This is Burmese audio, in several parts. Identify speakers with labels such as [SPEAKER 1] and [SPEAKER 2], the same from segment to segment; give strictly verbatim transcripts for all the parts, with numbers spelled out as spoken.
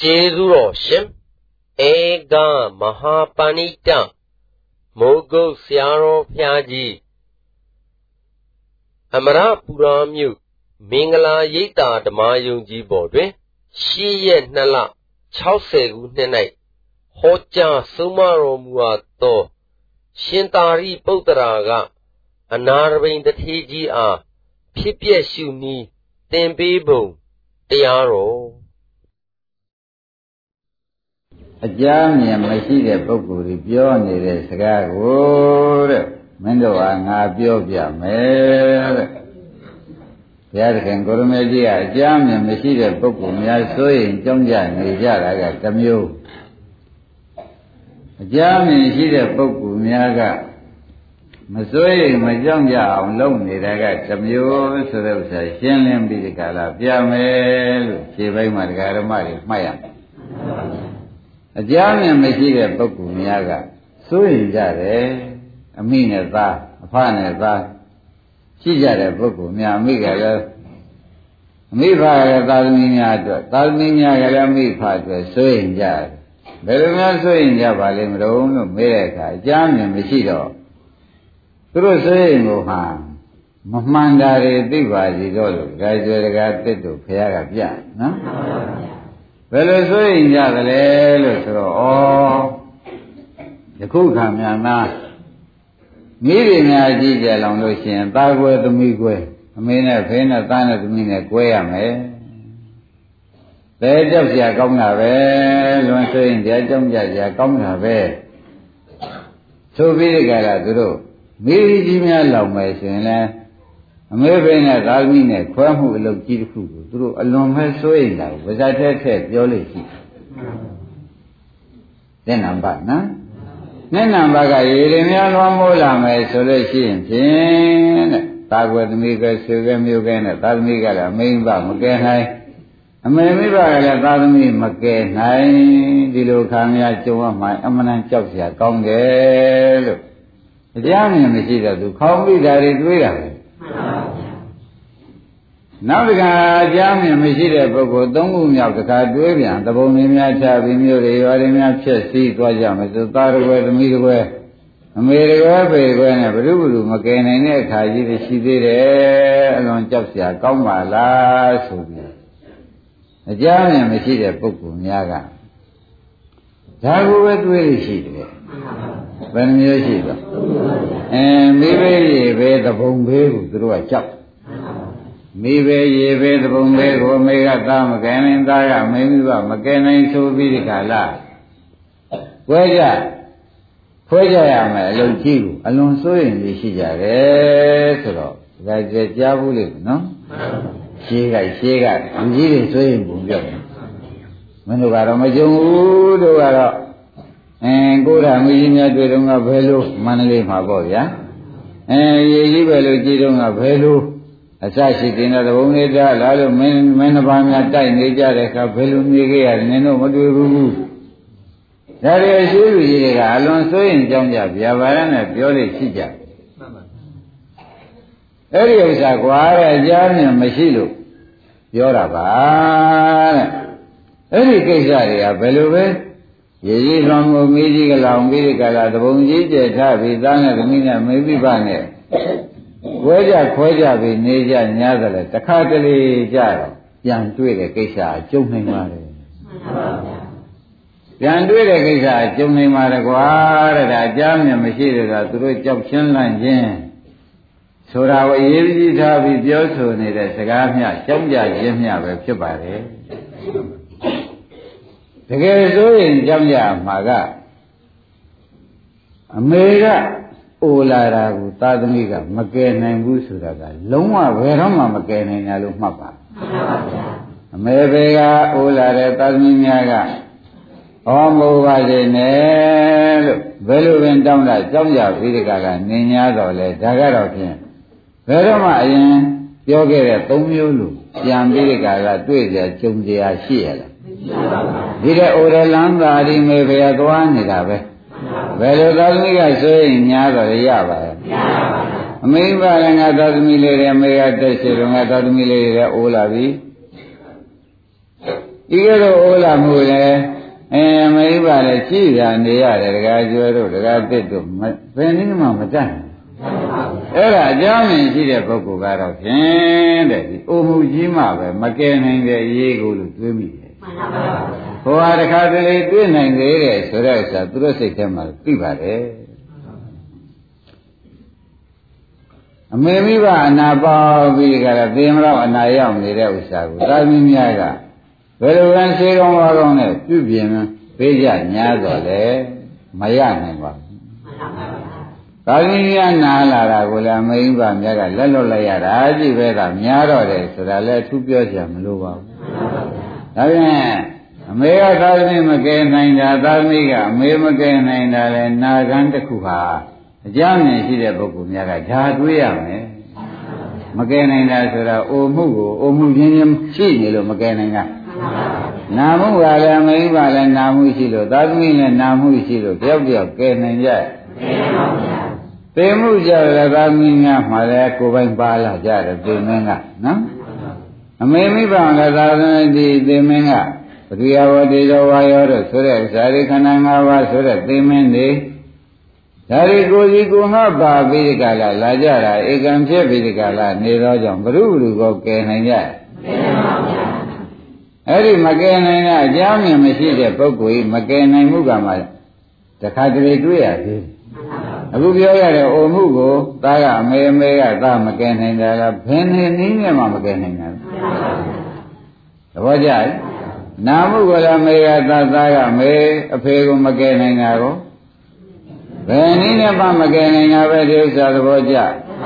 [SPEAKER 1] Jezuro Shim Ega Mahapanita Mogo Siaro Pyaji Amara Puramyu Mingala Yita Damayunji Bodwe Shi Ye Nala Chausegu Nenai Hoja Sumaro Muato Shintari Potaraga Anarvin the T G R Pipia Shuni Tembibo Tiaro
[SPEAKER 2] A jam Yamashi the Pokuri Pion is a Gago Mendoa Biobia Mer Yarkan Gorumedia, Jam Yamashi the Pokumia Soy, Jongja, Nijara, Tamu Jam Yashi the Pokumiaga Masoy, Majongja, alone, Niraga, Tamu, so there was a Shenlem Bidicala, Piamel, Shiva Margaramari, Maya. A Jamian Messiah Pokumiaga, Sui Jare, a meaner ba, a partner ba, she jare Pokumia, Miguel, Mipa, Dalminia, Dalminia, Galami Patra, Sui Jar, Beruna Sui Javalim Rome, America, Jamian Messiah. Through Sui Mohan, Mahmandari, Divaji, Gajaga, to Piaga, no? Well, so in Yagale, oh, the cook come now. Meeting a Gigi along Lucian, Bagway to Migway, I mean, a pain of Tana to mean a quay, eh? They just Yacomna, well, when so in Yacom Yacomna, well. So be the gala to do. Maybe Jimmy along my son, American at Almina, Quamu will look beautiful through a long hair sewing now, was I said, Yoli. Then I'm back, no? Then I'm back, I remember one more lama, so let's see him. Talk with me, guys, you can you can at Almiga, a main bar, McKay. A maybe I let Almi McKay, the look Kamia Joa, my eminent Chopsia, Conge. The young Messiah to call me that it will. Now the Jamian Messiah Boko, don't have the card Wavian, the Bonimia Chabimio, the Varimia Chessi, Twajam, the Tarway, the Midway. A Mary when a Rulu, McCain, and Kaji, she did a long Chopsia, Comma, la Subi. A Jamian Messiah Boko, Miaga. Tagu wet will she did. When you see them. And maybe the Bombay through a chop. Maybe ye be the Bombay or Mega Dam again in Daya, maybe Macana so be the Kala. Where Where am I? Alone you, alone so in the Shija, like the Jabulik, no? Shiga, Shiga, and he is so in Bunga. When you got a Majo, and go down with a dwelling of Hello, Manale Mago, yeah? And ye will give a Hello. As I sit in the only Lalo men, men of my time, they just have Hello Niga and no what we will. That is usually alone so in Jonja, Yavarana, Pioli Sija. Areas acquire a journey of Machilo. Yoraba. Any case area, Beluve. Ye from music along Miricala, the Bonji, Tavi, the Mina, maybe Bane. Quaja, Quaja, be Naja, Nazareth, the Cartely Jaro, Yan Twitter Kesa, Jumni Mare. Yan Twitter Kesa, Jumni Maraguara, Jamia Machida, to reach up Shenlan Jen. So our Yevji Tavi Bioso need a Sagamia, Shamja, Jimia, Vepchubare. The girl in Jamja Maga America, Olara, Tadamiga, Macan and Gusuraga, Loma, Veroma, Macan and Alumapa. America, Olara, Tadamiaga, Omo Vajane, Velu and Damla, Jamja, Vidica, Nina, Dole, Dagaro, Veroma, Yoga, Tomiulu, Yambica, Tuya, Chumdia, Shiela. Did order Lambari may be a one in Abe. Well, I say in Yava, Yava. A main value at the millennium may at the Shilling at the millennium Olavi. ဤကဲ့သို့ဩလာမှုလေအဲမိဘလည်းကြည်ရနေရတယ်တကားကျွဲတို့တကားတစ်တို့ဘယ်နည်းမှမတတ်အဲ့ဒါအကြောင်းရင်းရှိတဲ့ပုဂ္ဂိုလ်ကတော့ဖြင့်တဲ့ဒီအိုမှုကြီးမှပဲမကယ်နိုင်တဲ့ရေးကိုလို့တွေးမိတယ်ဟိုဟာတခါတလေတွေးနိုင်သေးတယ်ဆိုတဲ့ဥစ္စာသူတို့စိတ်ထဲမှာသိပါတယ်အမေမိဘအနာပေါပြီးကြတာသေမလို့အနာရောက်နေတဲ့ဥစ္စာကိုသာသမီများကဘယ်လိုလဲစေကောင်းပါကောင်းနဲ့ပြုပြင်ပေးကြညာတော့လေမရနိုင်ပါဘူးသာသမီများနာလာတာကိုလည်းအမေမိဘများကလက်လွတ်လိုက်ရတာကြည့်ပဲကများတော့တယ်ဆိုတာလည်းအထူးပြောကြမလို့ပါဘူးဒါပြန်အမေကသာသမီမကယ်နိုင်တာသာသမီကအမေမကယ်နိုင်တာလေနာဂန်တစ်ခုဟာအကြောင်းရင်းရှိတဲ့ပုဂ္ဂိုလ်များကဒါတွေးရမယ်မကယ်နိုင်တာဆိုတာအိုမှုကိုအိုမှုချင်းချင်းရှိနေလို့မကယ်နိုင်တာနာမှုကလည်းအမိဘလည်းနာမှုရှိလို့သာသမီလည်းနာမှုရှိလို့တယောက်တယောက်ကယ်နိုင်ကြသေမှုကြလည်းသာသမီများမှလည်းကိုယ်ပိုင်ပါလာကြတယ်သေမင်းကနော်အမေမိဘလည်းသာသမီဒီသေမင်းကပရိယဝတိတော်ဝါရောတို့ဆိုတဲ့ဇာတိခန္ဓာ၅ပါးဆိုတဲ့သေမင်းတွေဒါရီကိုကြီးကိုငါပါပြီးကြလားလာကြတာဧကံဖြစ်ပြီးကြလားနေတော့ကြောင့်ဘုရုဘုရုကိုကယ်နိုင်ကြအဲ့ဒီမကယ်နိုင်တဲ့အကြောင်းမြင်မရှိတဲ့ပုဂ္ဂိုလ်ကြီးမကယ်နိုင်မှုကမှတခါတလေတွေ့ရသေးတယ်အခုပြောရတဲ့အိုမှုကိုသားကအမေအမေကသားမကယ်နိုင်တယ်လားဘယ်နေနည်းနဲ့မှမကယ်နိုင်ဘူးသဘောကျလားနာမှုကိုလည်းအမေကသားသားကမေအဖေကိုမကယ်နိုင်တာကိုဘယ်နည်းနဲ့မှမကယ်နိုင်တာပဲဒီဥစ္စာသဘောကျ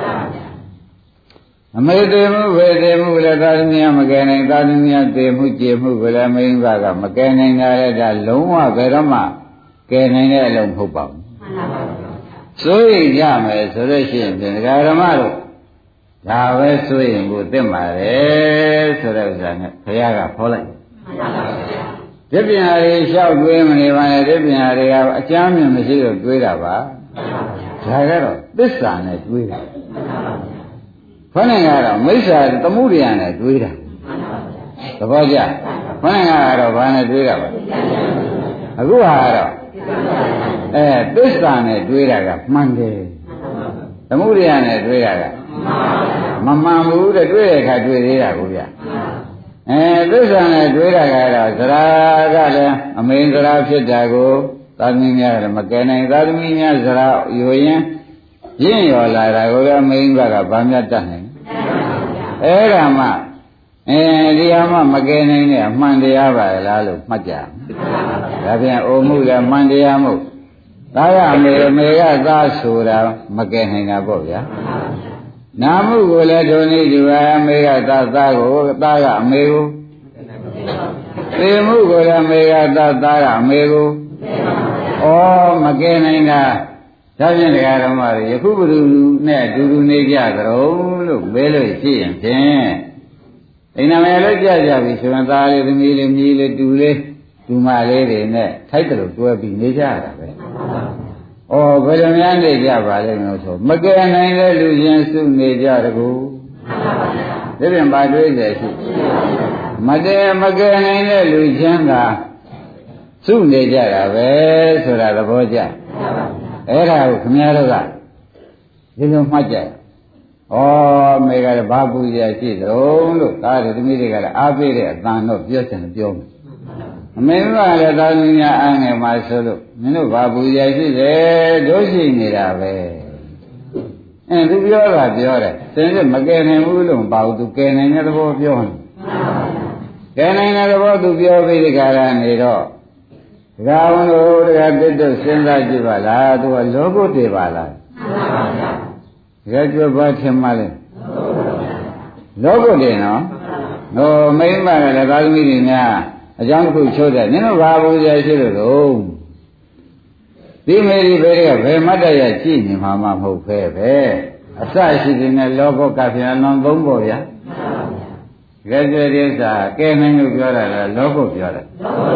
[SPEAKER 2] အမေသေးမှုဝေသေးမှုလည်းသာသမီမကယ်နိုင်သာသမီသေးမှုကျေမှုကိုလည်းမိန်းမကမကယ်နိုင်တာလည်းဒါလုံးဝဘယ်တော့မှကယ်နိုင်တဲ့အလုံးမဟုတ်ပါဘူးဆိုရင်ကြမယ်ဆိုလို့ရှိရင်ဒကာဓမ္မတို့ဒါပဲဆိုရင်ကိုသိမှာလေဆိုတဲ့ဥစ္စာနဲ့ဘုရားကခေါ်လိုက်ဒီပညာတွေလျှောက်တွေးမနေပါနဲ့ဒီပညာတွေကအကျမ်းမြင်မရှိတော့တွေးတာပါဒါကတော့သစ္စာနဲ့တွေးတာခொနဲ့ကတော့မိစ္ဆာသမှုရိယနဲ့တွေးတာသဘောကျခொနဲ့ကတော့ဘာနဲ့တွေးတာပါအခုဟာတော့အဲသစ္စာနဲ့တွေးတာကမှန်တယ်သမှုရိယနဲ့တွေးတာကမမှန်ဘူးတဲ့တွေးတဲ့အခါတွေးသေးတာကိုဗျအဲသစ္စာနဲ့တွေးတာကတော့သရာကလည်းအမိန်သရာဖြစ်တာကိုသာသမီများကလည်းမကယ်နိုင်သာသမီများသရာယူရင်ရင့်ရော်လာတာကိုလည်းအမိန်ဘက်ကဗာမြတ်တတ်နိုင်အဲ့ဒါမှအဲဒီဟာမှမကယ်နိုင်တဲ့အမှန်တရားပါလားလို့မှတ်ကြဒါပြန်အိုမှုလည်းမှန်တရားမို့သားရအမေအမေကသားဆိုတာမကယ်နိုင်တာပေါ့ဗျာနာမှုကိုလည်းဒုနေဒီဝအမေကသာသားကိုသားကအမေကိုသေမှုကိုလည်းအမေကသာသားကအမေကိုဩမကယ်နိုင်တာဒါဖြင့်တရားတော်မှာယခုဘုရုနဲ့အတူတူနေကြကြတော့လို့မဲလို့ရှိရင်ဖြင့်အိမ်နာမယ်လို့ကြကြပြီဆိုရင်သားလေးသမီးလေးမြေးလေးတူလေးဒူမလေးတွေနဲ့ထိုက်တယ်လို့တွဲပြီးနေကြရတာပဲ။ဩဘယ်လိုများနေကြပါလဲလို့ဆိုမကယ်နိုင်တဲ့လူချင်းစုနေကြတကူ။ဒါပြန်ပါတွေးတယ်ရှိ။မတည်မကယ်နိုင်တဲ့လူချင်းကစုနေကြတာပဲဆိုတာသဘောကျ။အဲ့ဒါကိုခင်ဗျားတို့ကဒီလိုမှတ်ကြ။ဩမေကလည်းဘာပူရရှိတုံးလို့သားတွေသမီးတွေကလည်းအားပေးတဲ့အတန်တော့ပြောချင်တယ်ပြောမယ်။အမေကလည်းသာသမီများအားငယ်မှဆိုလို့မင်းတို့ဘာပူရရှိတယ်တို့ရှိနေတာပဲ။အဲသူပြောတာပြောတယ်။သင်ကမကယ်နိုင်ဘူးလို့မပါဘူးသူကယ်နိုင်တဲ့သဘောပြောတယ်။ကယ်နိုင်တဲ့သဘောသူပြောပြီးဒီကရနေတော့ဒကာဝန်တို့ဒကာတစ်တို့စဉ်းစားကြည့်ပါလားသူကလောဘတွေပါလားဒကာကျွတ်ပါထင်မှလဲလောဘတွေနော်ဟိုမိမကလည်းသာသမီတွေများအကြောင်းတစ်ခုချိုးတယ်နင်တို့ဘာဘူးကြရှိလို့တော့ဒီမေဒီဘေတွေကဘယ်မတ်တရကြည့်နေမှာမဟုတ်ဖဲပဲအစရှိတဲ့လောဘကပြန်လွန်သုံးပေါ်ဗျာဒကာကျွတ်တဲ့စာကဲနိုင်လို့ပြောတာလားလောဘပြောတာ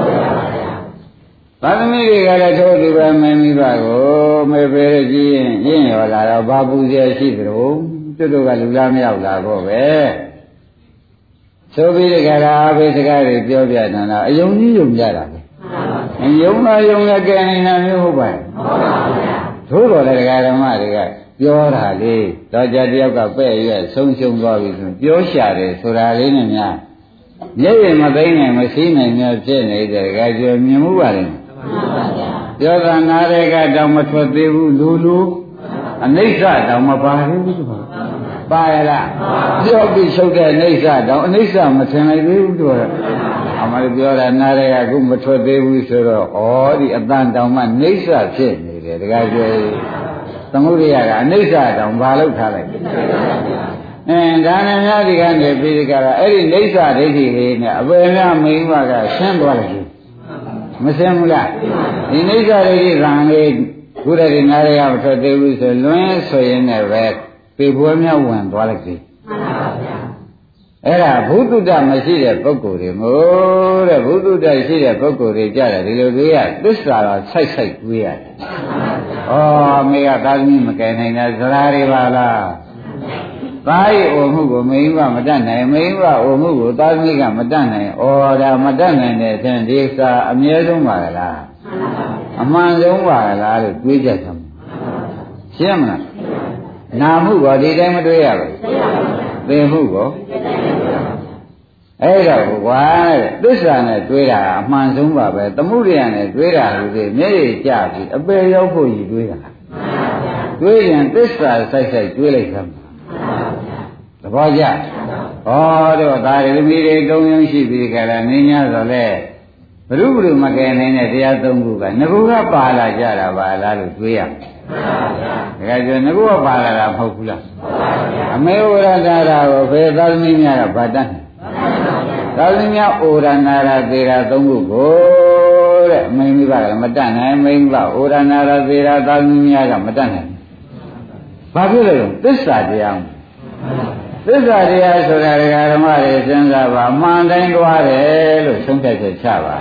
[SPEAKER 2] သာသမီတွေကလည်းထို့သူပဲမင်းမိဘကိုမေပေရကြည့်ရင်ရင့်ရော်လာတော့ဘာပူเสียရှိသလိုတို့တို့ကလူလားမရောက်လာတော့ပဲဆိုပြီးဒီကရာအဘိစကားတွေပြောပြနေတာအယုံကြီးယုံကြတာပဲယုံလာယုံလာကဲနေတာမျိုးဟုတ်ပါ့သို့တော်လည်းဒကာဓမ္မတွေကပြောတာလေတော့ကြတယောက်ကပဲ့ရွက်ဆုံးရှုံသွားပြီဆိုပြောရှာတယ်ဆိုတာလေးနဲ့များမျက်ရည်မသိနိုင်မရှိနိုင်များဖြစ်နေတဲ့ဒကာကျော်မြင်မှုပါလေပြောတာနားတွေကတောင်မထွက်သေးဘူးလူလူအနိစ္စတောင်မပါသေးဘူးသူပါရလားပြောပြီးရှုပ်တဲ့အနိစ္စတောင်အနိစ္စမထင်နိုင်သေးဘူးသူကအမှန်ပြောတာနားတွေကအခုမထွက်သေးဘူးဆိုတော့ဩဒီအတန်တောင်မှနိစ္စဖြစ်နေတယ်တကယ်ပြောသမုဒိယကအနိစ္စတောင်ဘာလို့ထားလိုက်အင်းဒါနဲ့များဒီကနေပြီးဒီကရာအဲ့ဒီနိစ္စဒိဋ္ဌိလေးနဲ့အပေများမိန်းမကရှင်းသွားတယ်မရှင်းဘူးလားဒီနိစ္စဒိဋ္ဌိကံလေးခုတည်းဒီနားတွေကမထွက်သေးဘူးဆိုလွန်းဆိုရင်လည်းပဲပေပွဲများဝင်သွားလိုက်ပြီအဲ့ဒါဘုဒ္ဓတမရှိတဲ့ပုဂ္ဂိုလ်တွေမို့တဲ့ဘုဒ္ဓတရှိတဲ့ပုဂ္ဂိုလ်တွေကြတယ်ဒီလိုတွေရသစ္စာတော့ဆိုက်ဆိုက်တွေးရတယ်။ဩမေကသာသမီမကယ်နိုင်တဲ့ဇရာတွေပါလား။သားရဲ့အိုမှုကိုမိန်းမမတတ်နိုင်မိန်းမအိုမှုကိုသာသမီကမတတ်နိုင်ဩဒါမတတ်နိုင်တဲ့အချင်းဒီစာအမြဲဆုံးပါလား။အမှန်ဆုံးပါလားလို့တွေးကြသမှာ။ရှင်းမလား။နာမှုကောဒီတိုင်းမတွေးရဘူး။သိမှုကောအဲ့တော့ကွာသစ္စာနဲ့တွေးတာအမှန်ဆုံးပါပဲသမုဒိယနဲ့တွေးတာလို့ဒီမျက်ရည်ကျပြီးအပေရောက်ဖို့ကြီးတွေးတာတွေးရင်သစ္စာဆိုင်ဆိုင်တွေးလိုက်သမ်းသဘောကျဩတော့ဒါရသမီးတွေတုံးယုံရှိပြီးကြလားနင်း냐ဆိုလဲဘ ᱹ ဘ ᱹ မကယ်နိုင်တဲ့တရားသုံးခုကငကူကပါလာကြတာပါလားလို့တွေးရမယ်ဒါကြငကူကပါလာတာမဟုတ်ဘူးလားအမေဝရတာကိုဖေသာသမီးများကဗတ်တတ်သာသမီးများဩရနာရသေရာသုံးခုကိုတဲ့အမိမိဘကမတတ်နိုင်မိမိဘဩရနာရသေရာသာသမီးများကမတတ်နိုင်ဘာဖြစ်လဲသစ္စာတရားသစ္စာတရားဆိုတာဒကာဓမ္မတွေစဉ်းစားပါအမှန်တိုင်းသွားတယ်လို့ဆုံးဖြတ်ချက်ချပါ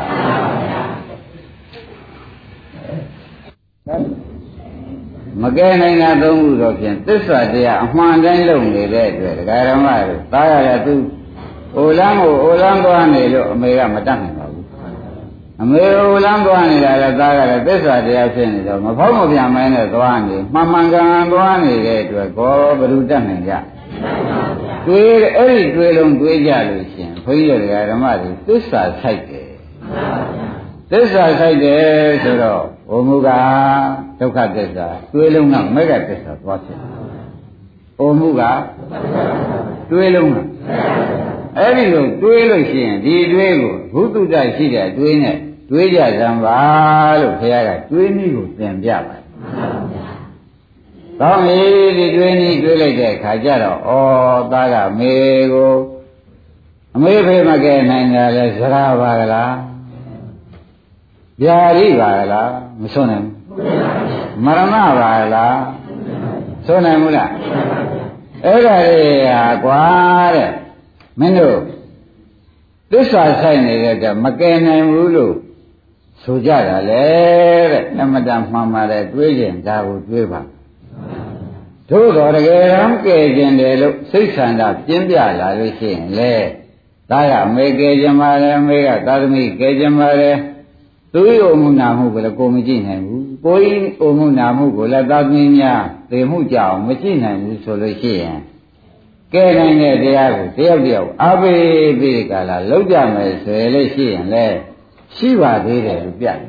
[SPEAKER 2] မကဲနိုင်တာသုံးခုတော့ဖြင့်သစ္စာတရားအမှန်တိုင်းလုပ်နေတဲ့အတွက်ဒကာဓမ္မတွေသားရတဲ့သူအိုလန်းကိုအိုလန်းသွားနေလို့အမေကမတတ်နိုင်ပါဘူးအမေအိုလန်းသွားနေတာလည်းသားရတဲ့သစ္စာတရားဖြစ်နေတော့မဖောက်မပြန်မဲနဲ့သွားနေမှန်မှန်ကန်ကန်သွားနေတဲ့အတွက်ကောဘယ်လိုတတ်နိုင်ကြတွေးအဲ့ဒီတွေးလုံးတွေးကြလို့ရှင်ဘုန်းကြီးတွေကဓမ္မတွေသစ္စာဆိုင်တယ်သစ္စာဆိုင်တယ်ဆိုတော့ဘုံမူကဒုက္ခသစ္စာတွေးလုံးကမေဃသစ္စာသွားဖြစ်ဘုံမူကတွေးလုံးကအဲ့ဒီလိုတွေးလို့ရှိရင်ဒီတွေးကိုဘုသူတ္တရှိတဲ့တွေးနဲ့တွေးကြစမ်းပါလို့ဘုရားကတွေးနည်းကိုသင်ပြပါတယ်ကောင်းပြီဒီတွေးနည်းတွေးလိုက်တဲ့အခါကျတော့ဩသားကမေကိုအမေဖေမကဲနိုင်တာလဲဇရာပါကလားဗျာတိပါကလားမဆုံးနိုင်ဘူးမရဏပါကလားဆုံးနိုင်ဘူးလားအဲ့ဒါလေးဟာကွာတဲ့မင်းတို့သစ္စာဆိုင်နေတဲ့ကမကဲနိုင်ဘူးလို့ဆိုကြတာလေတဲ့အမတန်မှန်ပါတယ်တွေးရင်ဒါကိုတွေးပါသို့တော်တကယ်တမ်းကဲခြင်းတယ်လို့စိတ်ဆန္ဒပြင်းပြလာလို့ရှိရင်လေသားကမေကဲခြင်းပါလေမေကသာသမီကဲခြင်းပါလေသူ့ရဲ့အမှုနာမှုကိုလည်းကိုမကြည့်နိုင်ဘူးကိုယ်အမှုနာမှုကိုလည်းသာသမီများသိမှုကြအောင်မကြည့်နိုင်ဘူးဆိုလို့ရှိရင်ကဲနိုင်တဲ့တရားကိုတယောက်တယောက်အားပေးပြီးကြလားလောက်ကြမယ်ဆိုရလို့ရှိရင်လေရှိပါသေးတယ်လို့ပြတယ်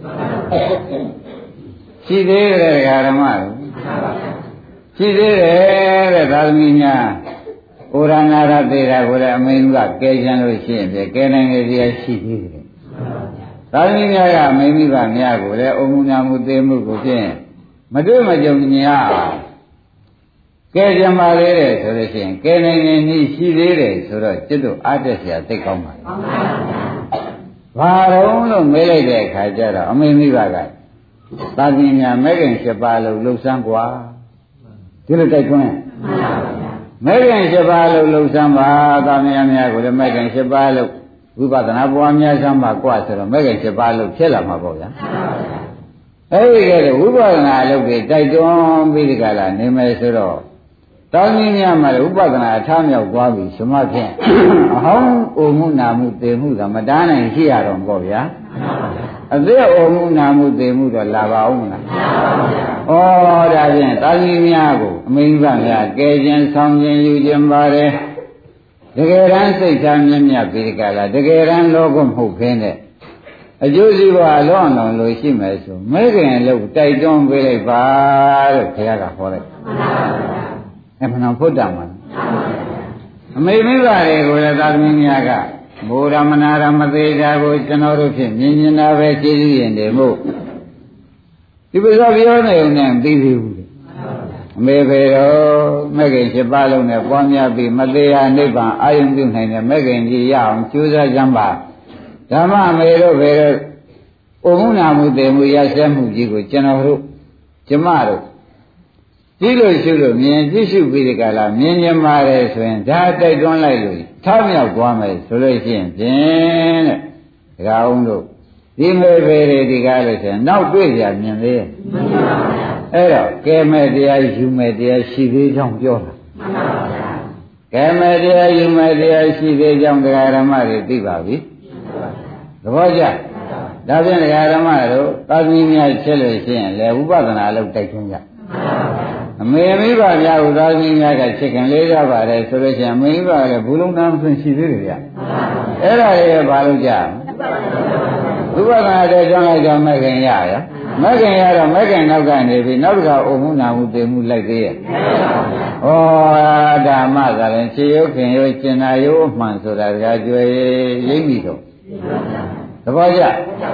[SPEAKER 2] ရှိသေးတယ်ဓမ္မတို့ရှိသေးတယ်တဲ့သာသမီများဩရဏရသေတာကိုလည်းအမင်းကကဲချမ်းလို့ရှိရင်ကဲနိုင်တဲ့တရားရှိသေးတယ်သာသမီများကအမင်းမိဘများကိုလည်းအုံမှုနာမှုသိမှုကိုဖြင့်မတွေ့မကြုံညာကဲကြပါလေတဲ့ဆိုလို့ရှိရင်ကဲနိုင်နေနည်းရှိသေးတယ်ဆိုတော့จิตတို့အားတက်เสียသိကောင်းပါလားဘာတော့လို့မေးလိုက်တဲ့အခါကျတော့အမင်းမိဘကသာသမီများမဲခင်၈ပါးလို့လှုပ်ဆန်းกว่าဒီလိုတိုက်တွန်းမဲခင်၈ပါးလို့လှုပ်ဆန်းပါသာမယများကိုလည်းမဲခင်၈ပါးလို့ဝိပဿနာပွားများဆန်းပါกว่าဆိုတော့မဲခင်၈ပါးလို့ဖြစ်လာမှာပေါ့ဗျာအဲ့ဒီကဲဝိပဿနာအလုပ်တွေတိုက်တွန်းပြီးဒီကလာနေမယ်ဆိုတော့တောင်းကြီးများမှာဥပဒနာအထမြောက်သွားပြီစမဖြင့်အဟောင်းအိုမှုနာမှုသေမှုကမတားနိုင်ရှိရတော့ပေါ့ဗျာအသက်အိုမှုနာမှုသေမှုတော့လာပါဦးမလားဩဒါဖြင့်တောင်းကြီးများကိုအမိန့်ကများကဲခြင်းဆောင်ခြင်းယူခြင်းပါတယ်တကယ်တမ်းစိတ်ထားမြတ်မြတ်ပြီးကြလားတကယ်တမ်းလောကမဟုတ်ခင်းတဲ့အကျိုးစီးပွားအလွန်အောင်လို့ရှိမယ်ဆိုမဲခင်အလုပ်တိုက်တွန်းပေးလိုက်ပါလို့ခင်ဗျားကဟောလိုက်အဲ့မနာဖုဒ္ဓမှာအမေမိဘတွေကိုလည်းသာသမီများကဘုရားမနာရမသေးတာကိုကျွန်တော်တို့ဖြင့်မြင်မြင်တာပဲကျေးဇူးရင်တယ်မို့ဒီပဇောပြောနေုံနဲ့ပြီးပြီဘူးအမေဖေတော်မဂ္ဂင်七ပါးလုံးနဲ့ပွားများပြီးမသေးရနိဗ္ဗာန်အာရုံပြုနိုင်တဲ့မဂ္ဂင်ကြီးရအောင်ကြိုးစားကြပါဓမ္မအမေတို့ဖေတို့အိုမှုနာမှုတေမှုရစဲမှုကြီးကိုကျွန်တော်တို့ကျမတို့ကြည့်လို့ရှုလို့မြင်ကြည့်ရှုပြီးဒီကလာမြင်မြင်ပါတယ်ဆိုရင်ဒါတိုက်တွန်းလိုက်လို့ထောက်မြောက်သွားမယ်ဆိုလို့ရှိရင်ဖြင့်တဲ့ဒကာအောင်တို့ဒီမေဖေတွေဒီကားလို့ဆိုရင်နောက်တွေ့ကြမြင်သေးရဲ့မှန်ပါဗျာအဲ့တော့ကဲမဲ့တရားယူမဲ့တရားရှိသေးကြောင်းပြောတာမှန်ပါဗျာကဲမဲ့တရားယူမဲ့တရားရှိသေးကြောင်းဒကာဓမ္မတွေသိပါပြီသဘောကျဒါဖြင့်ဒကာဓမ္မတို့သာသမီများချက်လို့ရှိရင်လေဥပဒနာလို့တိုက်တွန်းကြအမေမိဘများဥသာသမီများကချစ်ခင်လေးကြပါတယ်ဆိုလို့ရှိရင်အမေမိဘလည်းဘူးလုံးသားဆွင့်ရှိသေးတယ်ဗျအဲ့ဒါလေးဘာလို့ကြဥပဒနာတဲ့ကြောင့်လိုက်တော့မခင်ရရမခင်ရတော့မခင်နောက်ကနေပြီးနောက်တစ်ခါအုံမှုနာမှုတေမှုလိုက်သေးရဲ့ဩဓမ္မကလည်းခြေရုပ်ခင်ရုပ်ကျင်နာရုပ်အမှန်ဆိုတာကကြွယ်ရိပ်မိတော့သဘောကျ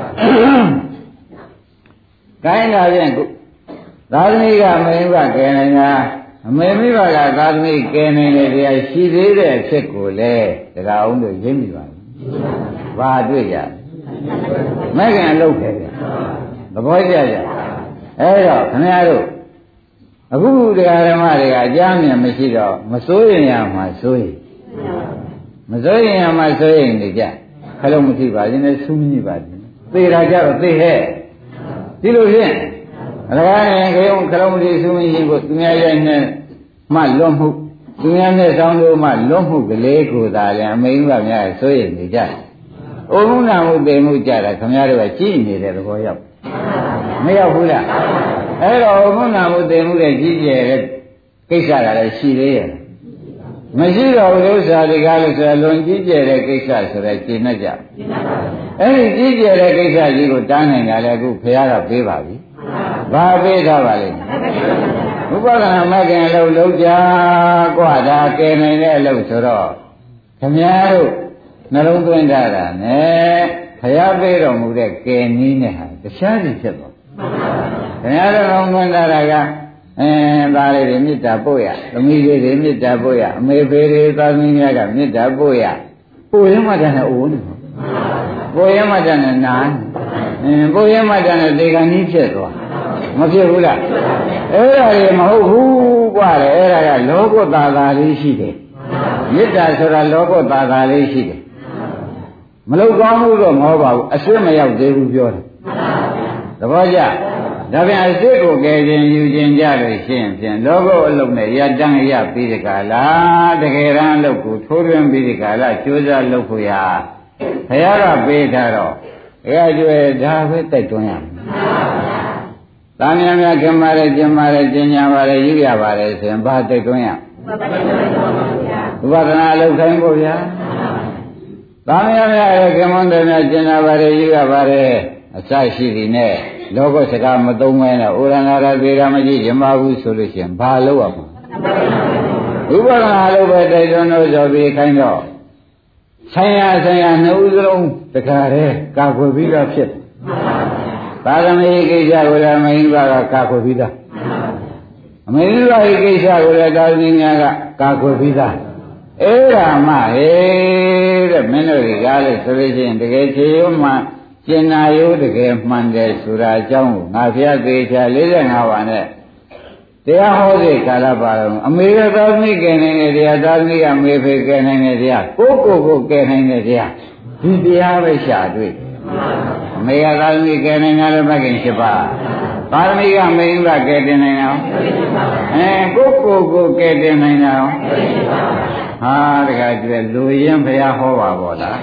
[SPEAKER 2] ကိုင်းလာပြန်သာသမီကမေမိဘကဲနိုင်တာအမေမိဘကသာသမီကဲနိုင်တဲ့တရားရှိသေးတဲ့အဖြစ်ကိုလေတကအောင်တို့ရိပ်မိပါဘူးဘာတွေ့ကြမကင်အလုပ်ခဲ့ကြသဘောကျကြအဲ့တော့ခင်ဗျားတို့အခုတရားဓမ္မတွေကအကြမ်းမြင်မရှိတော့မစိုးရင်ရမှာစိုးရင်မစိုးရင်ရမှာစိုးရင်နေကြခလုံးမသိပါရင်လည်းဆူးမိပါဘူးသေတာကြတော့သေဟဲ့ဒီလိုဖြင့်အလကားနဲ့ခေုံခလုံးမသိဆူးမိရင်ကိုသူများရဲ့နဲ့မှလွတ်မှုသူများနဲ့ဆောင်းလို့မှလွတ်မှုကလေးကိုသာလည်းအမိန်ကများစိုးရင်နေကြအိုမှုနာမှုသိမှုကြတာခင်ဗျားတို့ကကြည့်နေတဲ့သဘောရောက်မရောက်ဘူးလားအဲ့တော့အိုမှုနာမှုသိမှုတဲ့ကြည့်ကြတဲ့ကိစ္စကလည်းရှိသေးရဲ့မရှိတော့ဘူးဥစ္စာတွေကလည်းဆိုလွန်ကြည့်ကြတဲ့ကိစ္စဆိုတော့ရှင်းတတ်ကြအဲ့ဒီကြည့်ကြတဲ့ကိစ္စကြီးကိုတားနိုင်တာလည်းအခုဖះကပေးပါပြီဘာပေးထားပါလိမ့်ဥပဒနာမကင်အလုပ်လုပ်ကြกว่าဒါကဲနိုင်တဲ့အလုပ်ဆိုတော့ခင်ဗျားတို့နှလုံးသွင်းထားတာနဲ့ဘုရားပေးတော်မူတဲ့ကယ်နည်းနဲ့ဟာတခြားစီဖြစ်သွားဘုရားတော်နှလုံးသွင်းထားတာကအဲသားလေးတွေမေတ္တာပို့ရသမီးလေးတွေမေတ္တာပို့ရအမေဖေတွေသာသမီများကမေတ္တာပို့ရပို့ရင်မှတည်းနဲ့အိုးနေပို့ရင်မှတည်းနဲ့နာအင်းပို့ရင်မှတည်းနဲ့ဒေဂန်ကြီးဖြစ်သွားမဖြစ်ဘူးလားအဲ့ဒါတွေမဟုတ်ဘူးกว่าလေအဲ့ဒါကလောကုတ္တသာလေးရှိတယ်မေတ္တာဆိုတာလောကုတ္တသာလေးရှိတယ်မလောက်ကောင်းဘူးတော့မဟုတ်ပါဘူးအစစ်မရောက်သေးဘူးပြောတယ်သဘောကျဒါပြန်အစစ်ကိုကယ်ခြင်းယူခြင်းကြလို့ရှိရင်ဖြင့်လောကုအလုံးနဲ့ရတန်းရပြီးဒီကလာတကယ်တမ်းအလုပ်ကိုထိုးထွင်းပြီးဒီကလာကြိုးစားလုပ်ဖို့ရဘုရားကပေးထားတော့အဲကျွဲဒါပဲတိုက်တွန်းရမယ်တာမြင်များခင်ပါတယ်ကျင်ပါတယ်ကျင်ညာပါတယ်ယူရပါတယ်ဆိုရင်ဘာတိုက်တွန်းရဥပဒနာအလုပ်ခိုင်းဖို့ဗျာသာမယများရဲ့ခင်မွန်းတယ်များကျင်နာပါတယ်ယူရပါတယ်အစရှိသည်နဲ့လောကစကားမသုံးမဲနဲ့ဩရဏရသေရမကြီးရမဘူးဆိုလို့ရှိရင်ဘာလုပ်ရမှာဥပဒနာလုပ်ပဲတိုက်တွန်းလို့ဆိုပြီးခိုင်းတော့ဆိုင်ရာဆိုင်ရာနှုတ်စလုံးတခါတည်းကာကွယ်ပြီးတော့ဖြစ်သာသမိကိစ္စကိုလည်းမင်းဘာကကာကွယ်ပြီးသားအမေရိကကိစ္စကိုလည်းသာသမီများကကာကွယ်ပြီးသားအဲ့ဒါမှဟဲ့တဲ့မင်းတို့ကလည်းဆိုလို့ရှိရင်တကယ်ခြေရုံးမှကျင်နာရုံးတကယ်မှန်တယ်ဆိုတာအကြောင်းကိုငါဖျက်သေးချာ၄၅ပါးနဲ့တရားဟောတဲ့ကာလပါတော့အမေရိကသာသမီကဲနိုင်တဲ့တရားသာသမီကအမေဖေကဲနိုင်တဲ့တရားကိုကိုကိုကဲနိုင်တဲ့တရားဒီတရားပဲရှာတွေ့အမေရိကသာသမီကဲနိုင်တာလည်းမကင်ဖြစ်ပါပါရမီကမိန်ကကဲတင်နိုင်အောင်အဲကိုကိုကိုကဲတင်နိုင်အောင်ဟာတခါကျဲလူရင်ဘုရားဟောပါဘောလား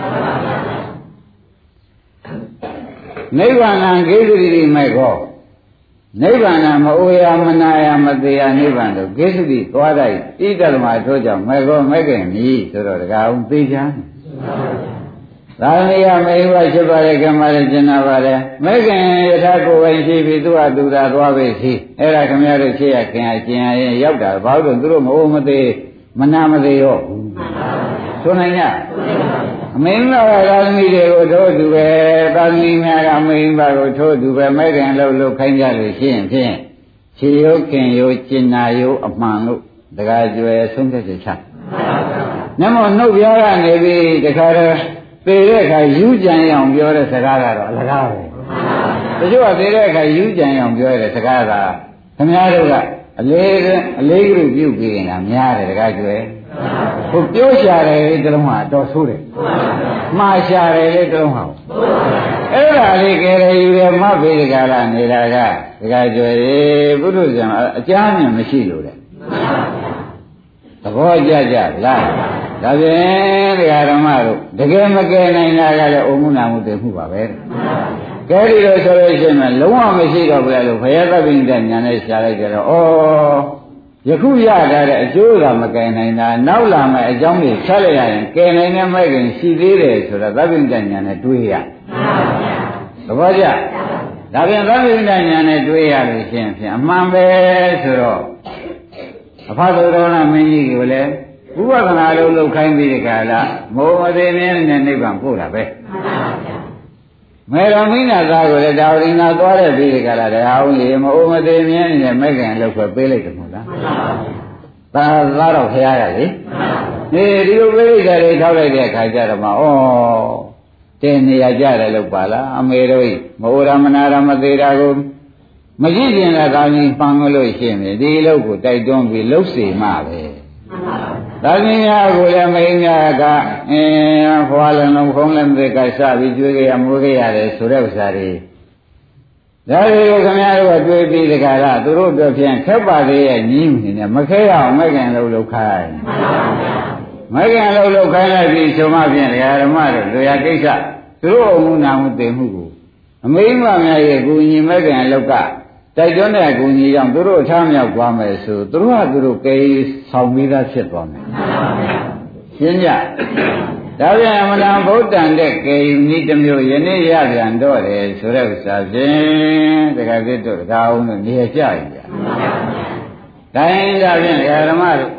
[SPEAKER 2] နိဗ္ဗာန်ဂိသတိမဲ့ကောနိဗ္ဗာန်မအိုရမနာရမသေးရနိဗ္ဗာန်တို့ဂိသတိသွားတိုက်ဣတ္တမထိုးကြောင့်မဲ့ကောမဲ့ခင်မြည်ဆိုတော့တခါအောင်သိချမ်းသာမယမေဝရှိပါလေကမရကျင်နာပါလေမဲခင်ယထာကိုယ်ဝင်ရှိပြီးသူ့ဟာသူသာသွားပြီရှိအဲ့ဒါခမရတို့ရှိရခင်အကျင်ရင်ရောက်တာဘာလို့သူတို့မအိုမသေးမနာမသေးရောဆိုနိုင်ကြအမင်းကသာသမီတွေကိုထိုးသူပဲသာသမီများကအမင်းဘာကိုထိုးသူပဲမဲခင်လှုပ်လှုပ်ခိုင်းကြလို့ရှိရင်ဖြင့်ခြေရုပ်ခင်ရုပ်ကျင်နာရုပ်အမှန်လို့တကားကျွယ်ဆုံးဖြတ်ချက်ချနမောနှုတ်ပြားကနေပြီးတခါတော့သေတဲ့အခါယူကြံရအောင်ပြောတဲ့စကားကတော့အလကားပဲတချို့ကသေတဲ့အခါယူကြံရအောင်ပြောတဲ့စကားကခင်ဗျားတို့ကအလေးအလေးကလေးပြုတ်ပြီးနေတာများတယ်တကားကျွယ်ဟိုပြောရှာတယ်တလုံးဟာတော်ဆိုးတယ်မှားရှာတယ်လေတလုံးဟာအဲ့ဒါလေးကဲရယူရမဖေးတကားလာနေတာကတကားကျွယ်ဘုရုဇံအကြမ်းမြင်မရှိလို့တဲ့သဘောကျကြလားဒါဖြင့်တရားဓမ္မတို့တကယ်မကယ်နိုင်တာကလည်းအုံမှုနာမှုတည်မှုပါပဲကဲဒီလိုဆိုလို့ရှိရင်လုံးဝမရှိတော့ဘူးလို့ဘုရားသဗ္ဗညတညာနဲ့ရှားလိုက်ကြတော့ဩယခုရတာတဲ့အကျိုးကမကယ်နိုင်တာနောက်လာမယ့်အကြောင်းတွေဆက်လိုက်ရရင်ကယ်နိုင်တဲ့မဲ့ခင်ရှိသေးတယ်ဆိုတာသဗ္ဗညတညာနဲ့တွေးရသဘောကျဒါဖြင့်သဗ္ဗညတညာနဲ့တွေးရလို့ရှိရင်ဖြင့်အမှန်ပဲဆိုတော့အဖသုဒ္ဓနာမင်းကြီးကိုလည်းဥပဒနာလုံးလောက်ခိုင်းပြီးဒီကလာမောမသေးမြင်းနဲ့နိဗ္ဗာန်ပို့တာပဲမေရမိနာသားကိုလည်းဒါဝိနာသွားတဲ့ပြီးဒီကလာတရားအောင်ကြီးမအိုမသေးမြင်းနဲ့မဲ့ခင်လောက်ခွဲပေးလိုက်တယ်မို့လားသာသားတော့ဖရားရလေဒီဒီလိုပေးလိုက်တယ်ထောက်လိုက်တဲ့အခါကျတော့မှဩတင်းနေရကြတယ်လို့ပါလားအမေတို့မအိုရမနာရမသေးတာကိုမကြည့်ကျင်တဲ့ကောင်းကြီးပန်းလို့ရှိရင်ဒီလောက်ကိုတိုက်တွန်းပြီးလှုပ်စေမှပဲသာသနာ့ကိုလည်းမိန်းများကအင်းဖွာလည်းလုံးခုံးလည်းမသိကစပြီးကျွေးကြရမွေးကြရတယ်ဆိုတဲ့ဥစ္စာတွေဒါတွေကိုခင်ဗျားတို့ကတွေးပြီးတခါကသူတို့တို့ဖြင့်ခက်ပါသေးရဲ့ညီးနေနဲ့မခဲအောင်မခင်လို့လောက်ခိုင်းမခင်လို့လောက်ခိုင်းလိုက်ပြီးဆိုမှဖြင့်ဓမ္မတို့လူရကိစ္စသူတို့အမှုနာမှုသိမှုကိုအမိန်းမများရဲ့ကိုညီမခင်လောက်ကတိုက်တွန်းတဲ့အကူကြီးကြောင့်သူတို့အထားမြောက်သွားမယ်ဆိုသူတို့ကသူတို့ကိဆောင်ပြီးသားဖြစ်သွားမယ်ရှင်းကြဒါပြန်အမလံဗုဒ္ဓံတဲ့ကိနိတမျိုးယနေ့ရပြန်တော့တယ်ဆိုတဲ့ဥစ္စာဖြင့်တခါပြစ်တို့တခါအောင်လို့နေရကြရကြတိုင်းဒါဖြင့်ဓမ္မတို့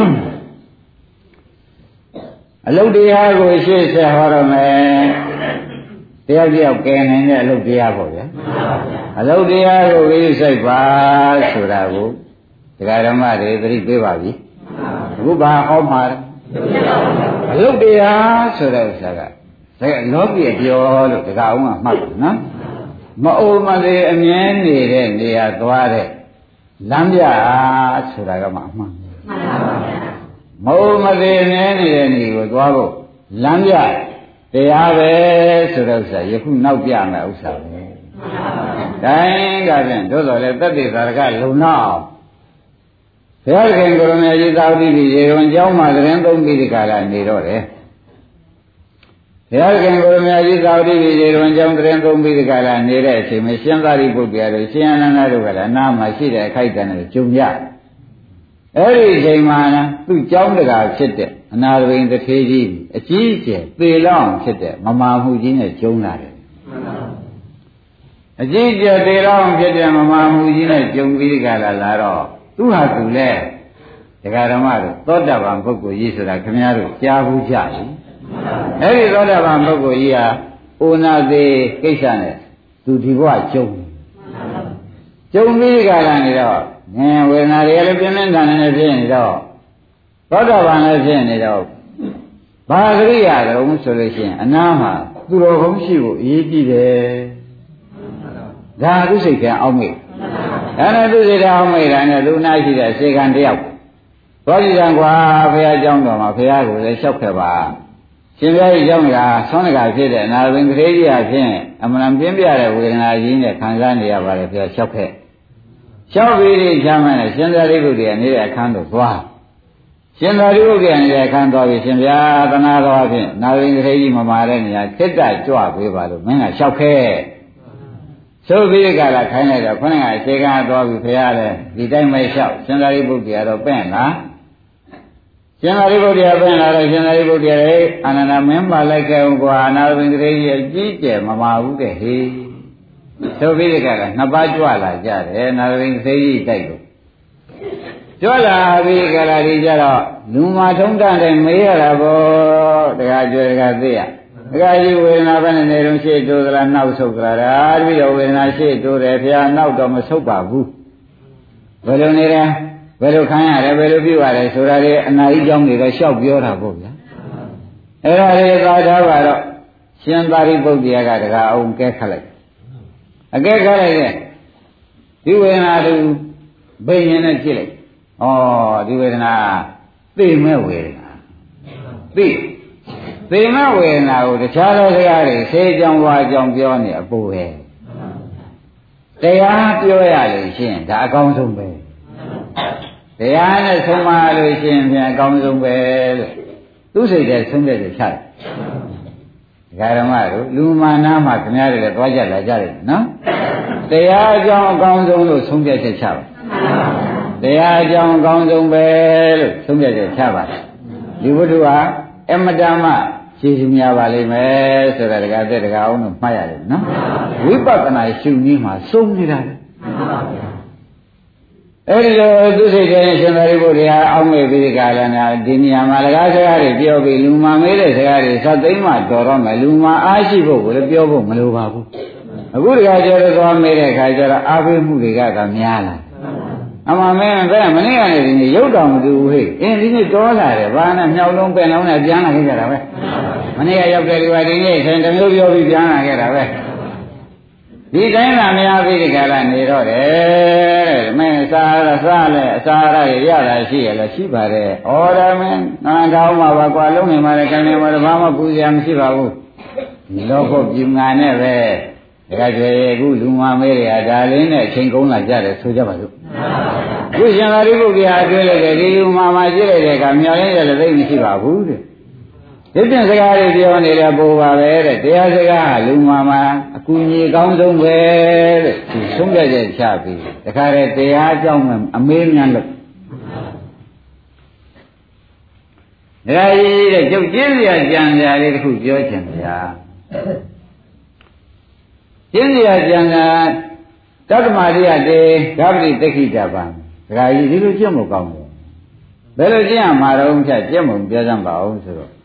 [SPEAKER 2] အလုတ်တရားကိုရှေ့ဆက်ဟောရမယ်တရားပြောက်ကဲနိုင်တဲ့အလုတ်တရားပေါ့ဗျာအလုတ်တရားကိုဝိသိက်ပါဆိုတာကိုဒကာဓမ္မတွေသတိပေးပါပြီအခုဘာဟောမှာအလုတ်တရားဆိုတဲ့ဥစ္စာကလောကီအပြောလို့ဒကာအောင်ကမှတ်တယ်နော်မအိုမသေးအမြဲနေတဲ့နေရာသွားတဲ့လမ်းပြဆိုတာကမှအမှန်မအိုမသေးအမြဲနေတဲ့နေကိုသွားဖို့လမ်းပြတရားပဲဆိုတဲ့ဥစ္စာယခုနောက်ပြမယ်ဥစ္စာပဲတိုင်းကဖြင့်သို့တော်လည်းတတ္တိသာရကလုံနောက်ဘုရားခင်ကိုရမေကြီးသာဝတိကြီးရေဝန်ကျောင်းမှာသတင်းသုံးပြီးဒီကလာနေတော့တယ်ဘုရားခင်ကိုရမေကြီးသာဝတိကြီးရေဝန်ကျောင်းသတင်းသုံးပြီးဒီကလာနေတဲ့အချိန်မှာရှင်သာရိပုတ္တရာတို့ရှင်အနန္ဒတို့ကလည်းနားမှာရှိတဲ့အခိုက်အတန့်တွေကြုံရအဲ့ဒီအချိန်မှာသူ့ကျောင်းတကာဖြစ်တဲ့အနာရဝိန်တထေးကြီးအကြီးအကျယ်သေလောင်းဖြစ်တဲ့မမာမှုကြီးနဲ့ကျုံလာတယ်အကြီးကျယ်သေးလောင်းဖြစ်တဲ့မမာမှုကြီးနဲ့ကြုံပြီးကြလာလာတော့သူဟာသူလဲဒကာဓမ္မတို့သောတာပန်ပုဂ္ဂိုလ်ကြီးဆိုတာခင်ဗျားတို့ကြားဘူးကြပြီအဲ့ဒီသောတာပန်ပုဂ္ဂိုလ်ကြီးဟာအိုနာသေးကိစ္စနဲ့သူဒီဘဝကြုံကြုံပြီးကြလာနေတော့ငင်ဝေဒနာတွေလည်းပြင်းပြင်းထန်ထန်နဲ့ဖြစ်နေတော့သောတာပန်လည်းဖြစ်နေတော့ဘာကရိယာတုံးဆိုလို့ရှိရင်အနားမှာသူတော်ကောင်းရှိဖို့အရေးကြီးတယ်ဒါသူစိတ်ကအောက်မေ့ဒါနဲ့သူစိတ်ကအောက်မေ့တာနဲ့လူနာရှိတဲ့စေကံတယောက်သောကြည်ကံကွာဘုရားเจ้าတော်မှာဘုရားကိုလည်းလျှောက်ခဲ့ပါရှင်ဘုရားကြီးเจ้าကဆွမ်းတကာဖြစ်တဲ့အနာဘင်ကလေးကြီးအဖြစ်အမှန်ပြင်းပြတဲ့ဝေဒနာကြီးနဲ့ခံစားနေရပါတယ်ဘုရားလျှောက်ခဲ့လျှောက်ပြီးဒီချမ်းမဲ့ရှင်သာရိပုတ္တရာနေတဲ့အခန်းသို့သွားရှင်သာရိပုတ္တရာနေတဲ့အခန်းသွားပြီးရှင်ဗျာသနာတော်ဖြင့်နာဝိင်္ဂရေကြီးမမာတဲ့နေရာခိတ္တကြွပေးပါလို့မင်းကလျှောက်ခဲဆိုပြီးကြလာခိုင်းလိုက်တော့ခொနဲ့ကအချိန်ကသွားပြီးဖရာလည်းဒီတိုင်းပဲလျှောက်ရှင်သာရိပုတ္တရာတော့ပြန်လာရှင်သာရိပုတ္တရာပြန်လာတော့ရှင်သာရိပုတ္တရာရဲ့အာနန္ဒမင်းပါလိုက်ခဲ့ဦးကွာနာဝိင်္ဂရေကြီးအကြီးကျယ်မမာဘူးတဲ့ဟေးဆိုပြီးကြလာနှစ်ပါးကြွလာကြတယ်နာဝိင်္ဂရေကြီးတိုက်လို့ကြွလာပြီးကြလာဒီကြတော့လူမာထုံးတတ်တယ်မေးရတာပေါ့တခါကြွတခါသိရတခါကြီးဝေဒနာဘယ်နဲ့နေတော့ရှေ့တိုးသလားနောက်ဆုတ်သလားဒါပြီးတော့ဝေဒနာရှေ့တိုးတယ်ဖျားနောက်တော့မဆုတ်ပါဘူးဘယ်လိုနေလဲဘယ်လိုခံရတယ်ဘယ်လိုပြုရတယ်ဆိုတာလေအနာကြီးကြောင်းတွေတော့ရှောက်ပြောတာပေါ့ဗျာအဲ့ဒါလေးသာထားပါတော့ရှင်သာရိပုတ္တရာကတခါအောင်ကဲခတ်လိုက်အကဲခတ်လိုက်တဲ့ဒီဝေဒနာသူဘိညာဉ်နဲ့ဖြစ်လိုက်ဩဒီဝေဒနာသိမဲ့ဝေဒနာသိသိမဲ့ဝေဒနာကိုတခြားသောစကားတွေဆေးကြောင်ဝါကြောင်ပြောနေအပူပဲတရားပြောရလို့ရှိရင်ဒါအကောင်းဆုံးပဲတရားနဲ့ဆုံးမလို့ရှိရင်ပြန်အကောင်းဆုံးပဲလို့သူစိတ်ထဲဆုံးတဲ့ချတယ်ဒကာဓမ္မတို့လူမာနာမှာခင်ဗျားတွေလည်းသွားကြလာကြတယ်နော်တရားအကြောင်းအကောင်းဆုံးလို့ဆုံးဖြတ်ချက်ချပါတရားအကြောင်းအကောင်းဆုံးပဲလို့ဆုံးဖြတ်ချက်ချပါဒီဝတ္ထုဟာအမတမရှင်းရှင်းများပါလိမ့်မယ်ဆိုတာတကားတဲ့တကားအောင်လို့မှတ်ရတယ်နော်ဝိပဿနာရှုနည်းမှာစုံနေတာလေအဲ့ဒီလိုသူစိတ်ထဲရှင်သာရိပုတ္တရာအောက်မေ့ပြီးကြလာတာဒီနေရာမှာလကားစကားတွေပြောပြီးလူမာမေးတဲ့စကားတွေသတ်သိမ်းမှတော်တော့မယ်လူမာအားရှိဖို့ကိုလည်းပြောဖို့မလိုပါဘူးအခုတခါကျတော့သွားမေးတဲ့အခါကျတော့အားပေးမှုတွေကကများလာအမှန်မင်းဘယ်မနေ့ကနေဒီနေ့ရုပ်တော်မတူဘူးဟဲ့အင်းဒီနေ့တော်လာတယ်ဘာနဲ့မြောက်လုံးပင်လုံးနဲ့ပြန်လာခဲ့ကြတာပဲမနေ့ကရောက်တဲ့လူကဒီနေ့ဆိုရင်တစ်မျိုးပြောပြီးပြန်လာခဲ့တာပဲဒီတိုင်းသာများပြီးဒီကလာနေတော့တယ်တဲ့မင်းစားရစားလဲအစားရရရတာရှိရလဲရှိပါတယ်ဩဒါမင်းနာထောင်းမှာပါကွာလုံးနေမှာလည်းခံနေမှာဘာမှပူစရာမရှိပါဘူးဒီလောကပြူငါနဲ့ပဲတခါကျွေအခုလူမမေးတွေကဒါလေးနဲ့အချိန်ကုန်လာကြတယ်ဆိုကြပါစို့ခုရှင်သာရိပုတ္တရာအတွေ့လိုက်တယ်ဒီလူမမှာရှိလိုက်တဲ့ကမြောင်ရင်းရလည်းသိမရှိပါဘူးတဲ့ဒီပြင်စကားတွေပြောနေတယ်ပို့ပါပဲတဲ့တရားစကားလူမမှာအကူကြီးကောင်းဆုံးပဲတဲ့ဒီဆုံးဖြတ်ချက်ချပြီးတခါတည်းတရားအကြောင်းအမေးမြန်းလို့ဒါကြီးတဲ့ကျုပ်ကျင်းစရာကြံစရာလေးတစ်ခုပြောချင်ဗျာကျင်းစရာကြံတာတက္ကမရိယတေဂဗတိတက္ခိတပံဒကာကြီးဒီလိုကျင့်ဖို့ကောင်းတယ်ဘယ်လိုကျင့်ရမှာတော့ဖြတ်ကျင့်ဖို့ပြောစမ်းပါအောင်ဆိုတော့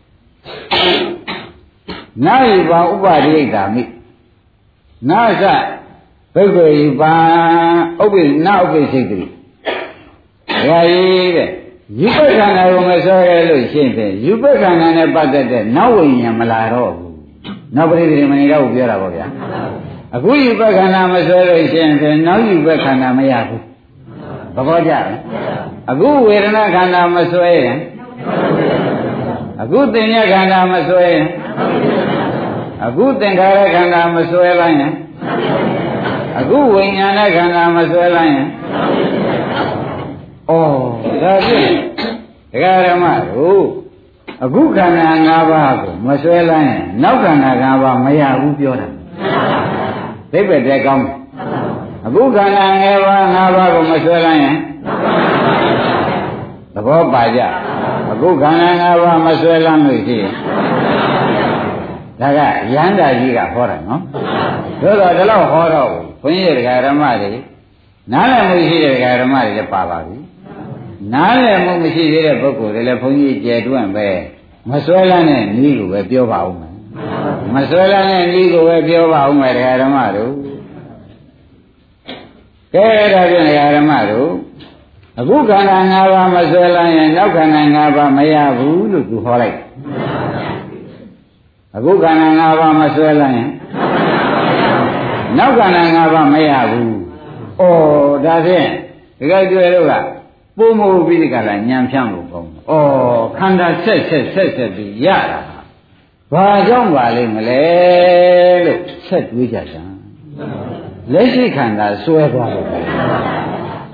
[SPEAKER 2] နာယိပံဥပရိယတာမိနာသဘိက္ခေယိပံဥပ္ပိနာဥပ္ပိစိတ်တိဒကာကြီးတဲ့ယူပခန္ဓာကိုမစောရလို့ရှင်းတယ်ယူပခန္ဓာနဲ့ပတ်သက်တဲ့နောက်ဝိညာဉ်မလာတော့ဘူးနောက်ပရိသေမဏိတော့ပြောတာပေါ့ဗျာအခုယူပခန္ဓာမဆွဲလို့ရှိရင်ဖြင့်နောက်ယူပခန္ဓာမရဘူးသဘောကျလားအခုဝေဒနာခန္ဓာမဆွဲရင်အခုသင်္ညခန္ဓာမဆွဲရင်အခုသင်္ခါရခန္ဓာမဆွဲလိုက်ရင်အခုဝိညာဏခန္ဓာမဆွဲလိုက်ရင်ဩဒါဖြင့်ဒကာရမတို့အခုခန္ဓာ၅ပါးကိုမဆွဲလိုက်ရင်နောက်ခန္ဓာ၅ပါးမရဘူးပြောတာသိပ္ပယ်တဲ့ကောင်းတယ်အခုခန္ဓာ၅ပါး၅ပါးကိုမဆွဲလိုက်ရင်သဘောပါကြအခုခန္ဓာ၅ပါးမဆွဲလမ်းလို့ရှိရင်ဒါကရဟန္တာကြီးကဟောတာနော်တို့တော့ဒီလောက်ဟောတော့ဘုန်းကြီးတရားဓမ္မတွေနားလည်မှုရှိတဲ့တရားဓမ္မတွေလည်းပါပါပြီနားလည်မှုမရှိသေးတဲ့ပုဂ္ဂိုလ်တွေလည်းဘုန်းကြီးကျယ်တွန့်ပဲမဆွဲလမ်းတဲ့နည်းကိုပဲပြောပါဦးမယ်မဆွဲလမ်းတဲ့နည်းကိုပဲပြောပါဦးမယ်တရားဓမ္မတို့ကဲဒါဖြင့်တရားဓမ္မတို့အခုခန္ဓာ၅ပါးမဆွဲလမ်းရင်နောက်ခန္ဓာ၅ပါးမရဘူးလို့သူဟောလိုက်အခုခန္ဓာ၅ပါးမဆွဲလမ်းရင်နောက်ခန္ဓာ၅ပါးမရဘူးဩဒါဖြင့်ဒီကကျွဲတို့ကပုံမဟုတ်ပြီးဒီကလာညံဖြန့်လို့ကောင်းတယ်ဩခန္ဓာဆက်ဆက်ဆက်ဆက်ပြီးရတာဘာကြောင့်ပါလိမ့်မလဲလို့ဆက်တွေးကြတာလက်ရှိခန္ဓာဆွဲသွားတယ်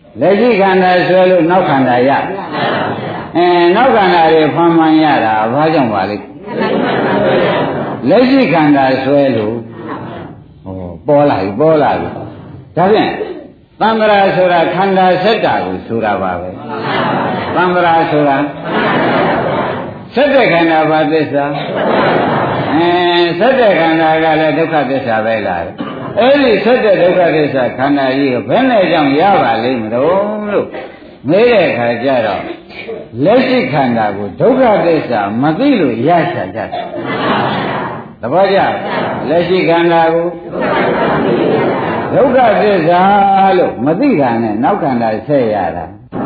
[SPEAKER 2] လက်ရှိခန္ဓာဆွဲလို့နောက်ခန္ဓာရအဲနောက်ခန္ဓာတွေဖန်မှန်ရတာဘာကြောင့်ပါလဲလက်ရှိခန္ဓာဆွဲလို့ဟောပေါ်လာပြီပေါ်လာပြီဒါဖြင့်သံဃာဆိုတာခန္ဓာစက်တာကိုဆိုတာပါပဲသံဃာဆိုတာစက်တဲ့ခန္ဓာဘာသစ္စာအဲစက်တဲ့ခန္ဓာကလည်းဒုက္ခသစ္စာပဲလားအဲ့ဒီစက်တဲ့ဒုက္ခသစ္စာခန္ဓာကြီးကိုဘယ်နဲ့ကြောင့်ရပါလိမ့်မလို့လို့မေးတဲ့အခါကျတော့လက်ရှိခန္ဓာကိုဒုက္ခသစ္စာမသိလို့ရချာကြတယ်သဘောကျလက်ရှိခန္ဓာကိုဒုက္ခသစ္စာလို့မသိတာနဲ့နောက်ခန္ဓာဆက်ရတာ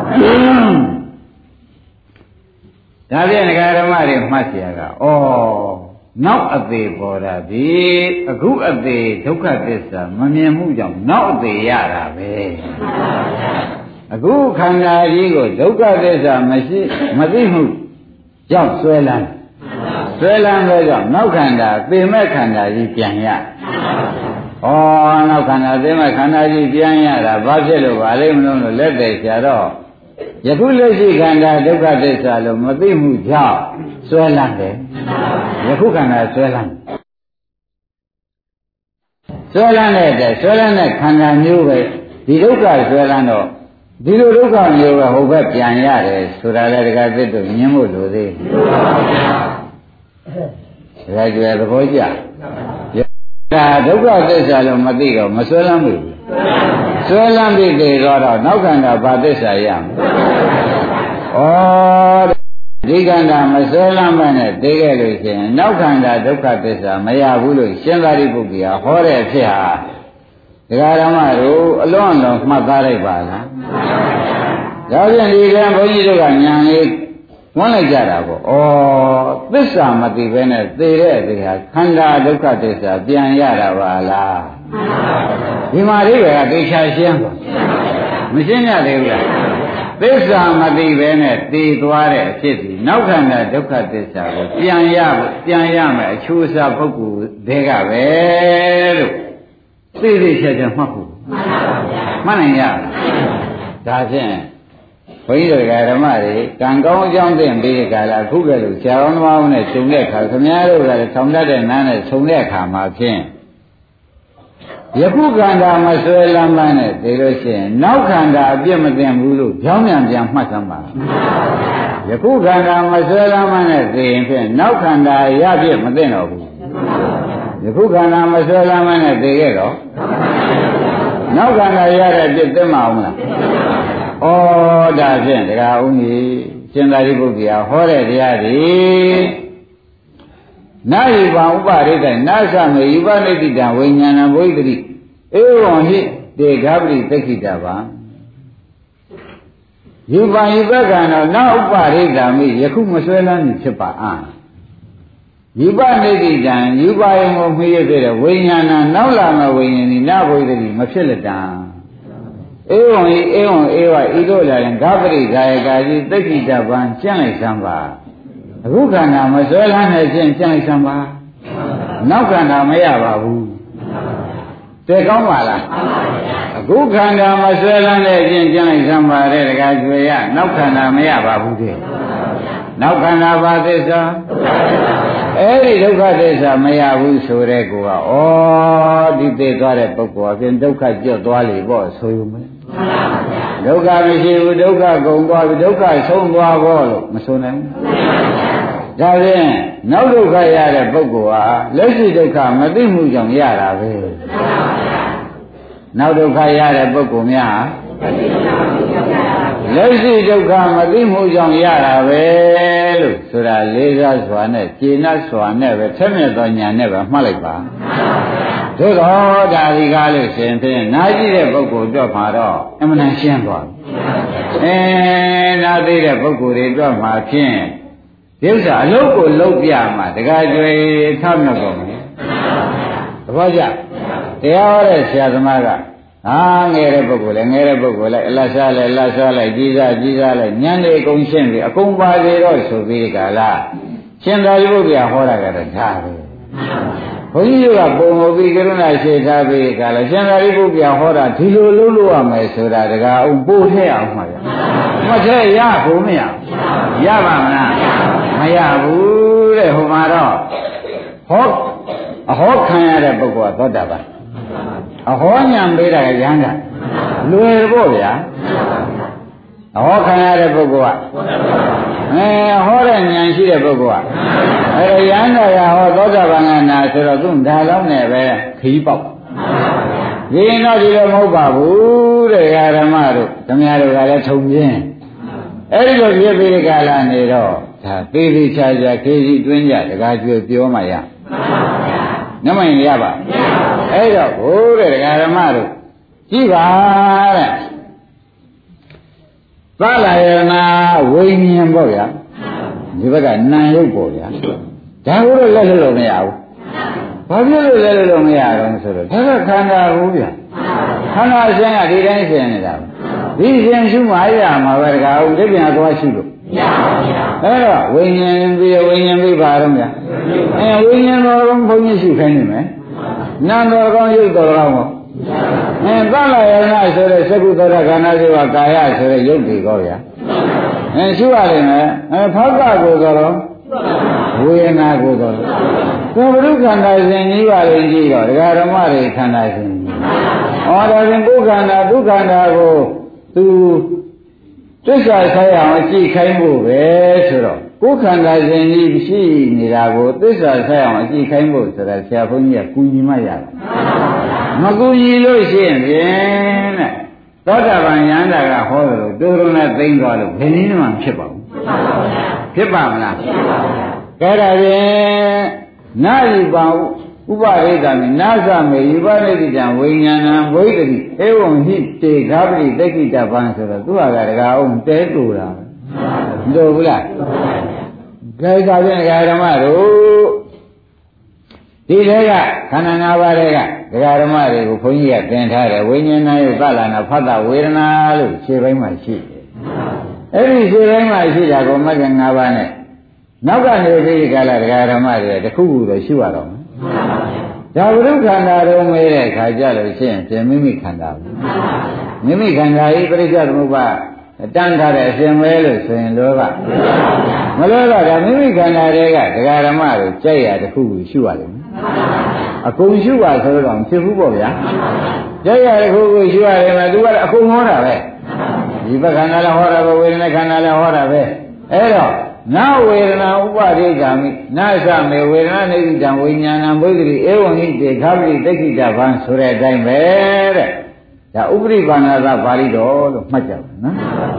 [SPEAKER 2] ဒါဖြင့်ဒကာဓမ္မတွေမှတ်เสียကဩနောက်အသေးပေါ်တာဒီအခုအသေးဒုက္ခသစ္စာမမြင်မှုကြောင့်နောက်အသေးရတာပဲအခုခန္ဓာကြီးကိုဒုက္ခသစ္စာမရှိမသိမှုကြောင့်ဆွဲလန်းဆွဲလန်းသောကြောင့်နောက်ခန္ဓာသိမဲ့ခန္ဓာကြီးပြန်ရဩနောက်ခန္ဓာသိမဲ့ခန္ဓာကြီးပြန်ရတာဘာဖြစ်လို့ပါလိမ့်မလို့လို့လက်သေးဆရာတော့ယခုလက်ရှိခန္ဓာဒုက္ခသစ္စာလို့မသိမှုကြောင့်ဆွဲလန်းတယ်ယခုခန္ဓာဆွဲလန်းဆွဲလန်းတဲ့တဲ့ဆွဲလန်းတဲ့ခန္ဓာမျိုးပဲဒီဒုက္ခဆွဲလန်းတော့ဒီလိုဒုက္ခမျိုးပဲဟိုဘက်ပြန်ရတယ်ဆိုတာလည်းတခါသစ်တို့ညင်းဖို့လိုသေးတယ်ဒါကြွယ်သဘောကျဒါဒုက္ခသစ္စာလို့မသိတော့မဆွဲလန်းဘူးဆွဲလန်းပြီးသေးတော့နောက်ခန္ဓာဘာသစ္စာရမလဲဩဒီခန္ဓာမဆွဲလန်းမနဲ့သိခဲ့လို့ရှိရင်နောက်ခန္ဓာဒုက္ခသစ္စာမရဘူးလို့ရှင်သာရိပုတ္တရာဟောတဲ့အဖြစ်ဟာဒကာဓမ္မတို့အလွန်အလွန်မှတ်သားလိုက်ပါလားဒါဖြင့်ဒီကံဘုန်းကြီးတို့ကညာလေးဝန်းလိုက်ကြတာပေါ့ဩသစ္စာမသိဘဲနဲ့သိတဲ့ဒီဟာခန္ဓာဒုက္ခသစ္စာပြန်ရတာပါလားဒီမှာအိဗေကသိချာရှင်းပါမရှင်းရသေးဘူးလားသစ္စာမသိဘဲနဲ့သိသွားတဲ့အဖြစ်ဒီနောက်ခန္ဓာဒုက္ခသစ္စာကိုပြန်ရပြန်ရမယ်အချိုးအစားပုဂ္ဂိုလ်တွေကပဲလို့သိသိချာချာမှတ်ဖို့မှန်နိုင်ရဒါဖြင့်ဘုန်းကြီးတို့ဓမ္မတွေကံကောင်းအကြောင်းသိပြီးကြလားအခုကလေးဆရာတော်သမားနဲ့ခြုံတဲ့အခါခင်ဗျားတို့ကလည်းဆောင်တတ်တဲ့နားနဲ့ခြုံတဲ့အခါမှာဖြင့်ယခုခန္ဓာမဆွဲလမ်းမနဲ့သိလို့ရှိရင်နောက်ခန္ဓာအပြစ်မသိဘူးလို့ကြောင်းပြန်ပြန်မှတ်သမ်းပါယခုခန္ဓာမဆွဲလမ်းမနဲ့သိရင်ဖြင့်နောက်ခန္ဓာရပြစ်မသိတော့ဘူးယခုခန္ဓာမဆွဲလမ်းမနဲ့သိခဲ့တော့နောက်ခန္ဓာရတဲ့ပြစ်သိမအောင်လားဩဒါဖြင့်တရားဦးကြီးရှင်သာရိပုတ္တရာဟောတဲ့တရားဒီနာယိပံဥပရိဒ္ဓနာသမေယုပနိတိတံဝိညာဏဘုဒ္ဓတိဧဝံဟိတေဃပတိသက္ခိတဗံယူပံယူပကံတော့နာဥပရိဒ္ဓမိယခုမဆွဲလန်းနေဖြစ်ပါအာယူပနိတိတံယူပယံကိုမှီရတဲ့ဝိညာဏနောက်လာမဲ့ဝိညာဉ်ဒီနာဘုဒ္ဓတိမဖြစ်လက်တံဧဝံဤဧဝံဧဝဤတို့လည်းဂပရိကာယကာကြီးသိက္ခိတဗံကျင့်လိုက်စမ်းပါအခုခန္ဓာမဆွဲလန်းတဲ့ချင်းကျင့်လိုက်စမ်းပါနောက်ခန္ဓာမရပါဘူးသိကောင်းပါလားအခုခန္ဓာမဆွဲလန်းတဲ့ချင်းကျင့်လိုက်စမ်းပါတဲ့တခါကျွေရနောက်ခန္ဓာမရပါဘူးတဲ့နောက်ခန္ဓာဘာသစ္စာအဲ့ဒီဒုက္ခသစ္စာမရဘူးဆိုတဲ့ကောကဩဒီသိသွားတဲ့ပုဂ္ဂိုလ်အပြင်ဒုက္ခကျွတ်သွားလေပေါ့ဆိုယူမယ်ဒုက္ခမရှိဘူးဒုက္ခကုန်သွားပြီဒုက္ခဆုံးသွားဖို့လို့မဆိုနိုင်ဘူးဒါဖြင့်နောက်ဒုက္ခရတဲ့ပုဂ္ဂိုလ်ဟာလက်ရှိဒုက္ခမသိမှုကြောင့်ရတာပဲနောက်ဒုက္ခရတဲ့ပုဂ္ဂိုလ်များလက်ရှိဒုက္ခမသိမှုကြောင့်ရတာပဲလို့ဆိုတာလေးစားစွာနဲ့ကျေနပ်စွာနဲ့ပဲထက်မြက်သောဉာဏ်နဲ့ပဲမှတ်လိုက်ပါသို့တော်ဒါဒီကားလို့ရှင်ဖြင့်နားကြည့်တဲ့ပုဂ္ဂိုလ်တော့မှာတော့အမှန်တန်ရှင်းသွားပြီအဲနားသိတဲ့ပုဂ္ဂိုလ်တွေတော့မှာဖြင့်ဒီဥစ္စာအလုပ်ကိုလုပ်ပြမှာတခါကျွေထမြောက်တော့မယ်သဘောကျတရားဟောတဲ့ဆရာသမားကဟာငယ်တဲ့ပုဂ္ဂိုလ်လည်းငယ်တဲ့ပုဂ္ဂိုလ်လည်းအလတ်စားလည်းအလတ်စားလိုက်ကြီးစားကြီးစားလိုက်ညံနေအကုန်ရှင်းပြီအကုန်ပါသေးတော့ဆိုပြီးကြလားရှင်သာရိပုတ္တရာဟောတာကတော့ဒါပဲဘုန်းကြီးကပုံမပြီးကရုဏာရှိထားပြီးကလည်းရှင်သာရိပုတ္တရာဟောတာဒီလိုလုပ်လို့ရမယ်ဆိုတာတကားအောင်ပို့ထည့်အောင်မှာဗျာမထည့်ရဘူးမရရပါမလားမရဘူးတဲ့ဟိုမှာတော့ဟောအဟောခံရတဲ့ပုဂ္ဂိုလ်ကသောတာပန်အဟောဉာဏ်ပေးတာကရဟန္တာလွယ်ဖို့ဗျာအဟောခံရတဲ့ပုဂ္ဂိုလ်ကအဲဟောတဲ့ဉာဏ်ရှိတဲ့ပုဂ္ဂိုလ်ကအဲရဟန္တာကဟောသောတာပန်ကနာဆိုတော့သူဒါလုံးနဲ့ပဲခီးပေါက်ဒီတော့ဒီလိုမဟုတ်ပါဘူးတဲ့ဓမ္မတို့ဓမ္မတို့ကလည်းထုံပြင်းအဲ့ဒီလိုပြည့်ပြီးကြလာနေတော့ဒါသေးသေးချာချာခေကြီးတွင်းကြတကားကျွေးပြောမှရနမရင်ရပါအဲ့တော့ဘိုးတဲ့ဒကာဓမ္မတို့ကြည့်ပါတဲ့သလယနာဝိညာဉ်ပေါ့ဗျာဒီဘက်ကနာယုတ်ပေါ့ဗျာဒါကိုတော့လက်လို့မရဘူးဘာဖြစ်လို့လက်လို့မရတော့ဆိုတော့ဒါကခန္ဓာဘူးဗျာခန္ဓာအစဉ်ကဒီတိုင်းရှင်နေတာဒီရှင်ရှုမှရမှာပဲဒကာဦးဒီပြန်သွားရှုလို့မရပါဘူးအဲ့တော့ဝိညာဉ်ပြီးဝိညာဉ်ပြီးပါတော့ဗျာအဲဝိညာဉ်တော်ဘုန်းကြီးရှုခိုင်းနေမယ်နာမ်တော်ကောင်းရုပ်တော်ကောင်းပေါ့အဲသလယနာဆိုတဲ့သကုတ္တရခန္ဓာစေဝကာယဆိုတဲ့ရုပ်တွေကောဗျာအဲရှုရတယ်မယ်အဲဖောက်ကကိုတော်ဝေဒနာကိုတော်သဗ္ဗရုခန္ဓာစဉ်ကြီးပါလေကြီးတော့ဒကာဓမ္မတွေခန္ဓာစဉ်ကြီးဩဒါဖြင့်ကိုယ်ခန္ဓာဒုက္ခန္ဓာကိုသူသစ္စာဆိုင်အောင်ကြည့်ခိုင်းဖို့ပဲဆိုတော့ကိုယ်ခန္ဓာစဉ်ကြီးရှိနေတာကိုသစ္စာဆိုင်အောင်ကြည့်ခိုင်းဖို့ဆိုတာဆရာဘုန်းကြီးကကူညီမှရတယ်မကူညီလို့ရှိရင်ဖြင့်တဲ့သောတာပန်ယန္တာကဟောတယ်လို့တိုးရုံနဲ့သိမ့်သွားလို့ဘယ်နည်းမှဖြစ်ပါဘူးဖြစ်ပါမလားဖြစ်ပါဘူးကဲဒါဖြင့်နာယိပါဥပရိဒာမိနာသမေယိပနိတိတံဝိညာဏံဝိတ္တိဧဝံဟိတေဃာပတိတက္ကိတပံဆိုတော့သူကတကားအောင်တဲတူတာမတို့ဘူးလားကဲဒါဖြင့်ဓမ္မတို့ဒီထဲကခန္ဓာ၅ပါးတွေကဒကာဓမ္မတွေကိုဘုန်းကြီးကသင်ထားတယ်ဝိညာဏရဲ့သလနာဖတ်တာဝေဒနာလို့ခြေပိုင်းမှာရှိတယ်အဲ့ဒီခြေပိုင်းမှာရှိတာကိုမဂ္ဂင်၅ပါးနဲ့နောက်ကနေပြီးကြလာဒကာဓမ္မတွေတခုခုတော့ရှိရတော့မယ်ဒါဝိရုခန္ဓာတော်မဲတဲ့ခါကြလို့ရှိရင်ပြင်မိမိခန္ဓာဘူးမိမိခန္ဓာဤပရိစ္ဆေသမုပ္ပါတန်းထားတဲ့အရှင်မဲလို့ဆိုရင်လောကမလောကဒါမိမိခန္ဓာတွေကဒကာဓမ္မတွေကြိုက်ရတခုခုရှိရတယ်အကုန်ရှိပါဆိုတော့မဖြစ်ဘူးပေါ့ဗျာကြိုက်ရတခုခုရှိရတယ်မှာသူကအကုန်ဟောတာပဲဒီဘခန္ဓာလည်းဟောတာပဲဝေဒနာခန္ဓာလည်းဟောတာပဲအဲ့တော့နာဝေဒနာဥပဒိဂာမိနာသမေဝေဒနာနိဗ္ဗာန်ဝိညာဏံဘုဒ္ဓတိဧဝံဟိတေခာပိတက္ခိတဗံဆိုတဲ့အတိုင်းပဲတဲ့ဒါဥပရိပါဏာသပါဠိတော်လို့မှတ်ကြပါနော်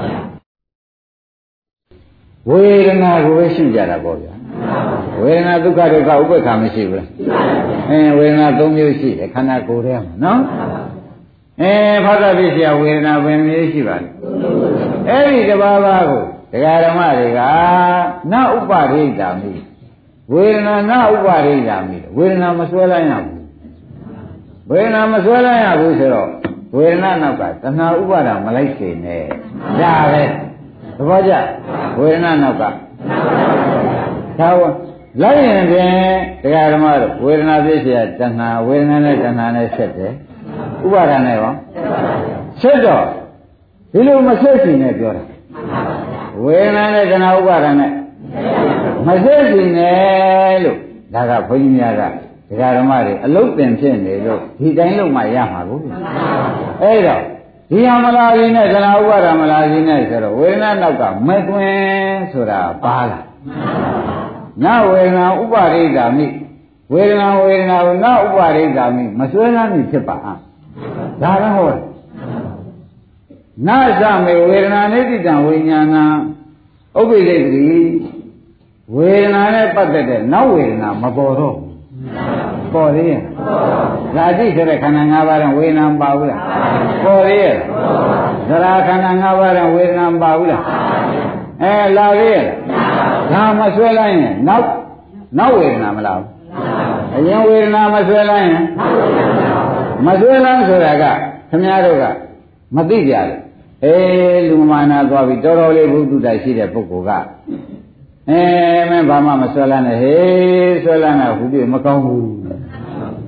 [SPEAKER 2] ဝေဒနာကိုပဲရှုကြတာပေါ့ဗျာဝေဒနာဒုက္ခဒုက္ခဥပ္ပခါမရှိဘူးလားအဲဝေဒနာ၃မျိုးရှိတယ်ခန္ဓာကိုယ်ထဲမှာနော်အဲဖသပိစ္ဆယဝေဒနာဘယ်မျိုးရှိပါလဲအဲ့ဒီတဘာဘာကိုဒကာဓမ္မတွေကနာဥပရိဒာမိဝေဒနာနာဥပရိဒာမိဝေဒနာမဆွဲလိုက်ရဘူးဝေဒနာမဆွဲလိုက်ရဘူးဆိုတော့ဝေဒနာနောက်ကတဏှာဥပါဒမလိုက်စေနဲ့ဒါပဲသဘောကျဝေဒနာနောက်ကသာဝလိုက်ရင်ဖြင့်တရားဓမ္မတို့ဝေဒနာဖြစ်เสียတဏှာဝေဒနာနဲ့တဏှာနဲ့ဆက်တယ်ဥပါဒနဲ့ရောဆက်တော့ဒီလိုမဆက်စီနဲ့ပြောတာဝေဒနာနဲ့တဏှာဥပါဒနဲ့မဆက်စီနဲ့လို့ဒါကဘုန်းကြီးများကတရားဓမ္မတွေအလုတ်တင်ဖြစ်နေလို့ဒီတိုင်းလို့မှရမှာကိုအဲ့တော့ဒီဟာမလာခြင်းနဲ့သနာဥပါဒမလာခြင်းနဲ့ဆိုတော့ဝေဒနာနောက်ကမသွင်းဆိုတာပါလားနဝေဒနာဥပါရိဒာမိဝေဒနာဝေဒနာကိုနဥပါရိဒာမိမဆွဲလမ်းမိဖြစ်ပါဒါလည်းဟောတယ်နသမေဝေဒနာနိတိတံဝိညာဏဥပ္ပိဒိတိဝေဒနာနဲ့ပတ်သက်တဲ့နောက်ဝေဒနာမပေါ်တော့ပေါ်သေးရဲ့ဇာတိဆိုတဲ့ခန္ဓာ၅ပါးနဲ့ဝေဒနာမပါဘူးလားပေါ်သေးရဲ့သရခန္ဓာ၅ပါးနဲ့ဝေဒနာမပါဘူးလားအဲလာသေးရဲ့ဒါမဆွဲလိုက်ရင်နောက်နောက်ဝေဒနာမလားအရင်ဝေဒနာမဆွဲလိုက်ရင်မဆွဲလိုက်ဆိုတာကခင်ဗျားတို့ကမသိကြဘူးအေးလူမာနာသွားပြီးတော်တော်လေးဘုဒ္ဓတရှိတဲ့ပုဂ္ဂိုလ်ကအဲမင်းဘာမှမဆွဲလန်းနဲ့ဟေးဆွဲလန်းတာဟူပြီးမကောင်းဘူး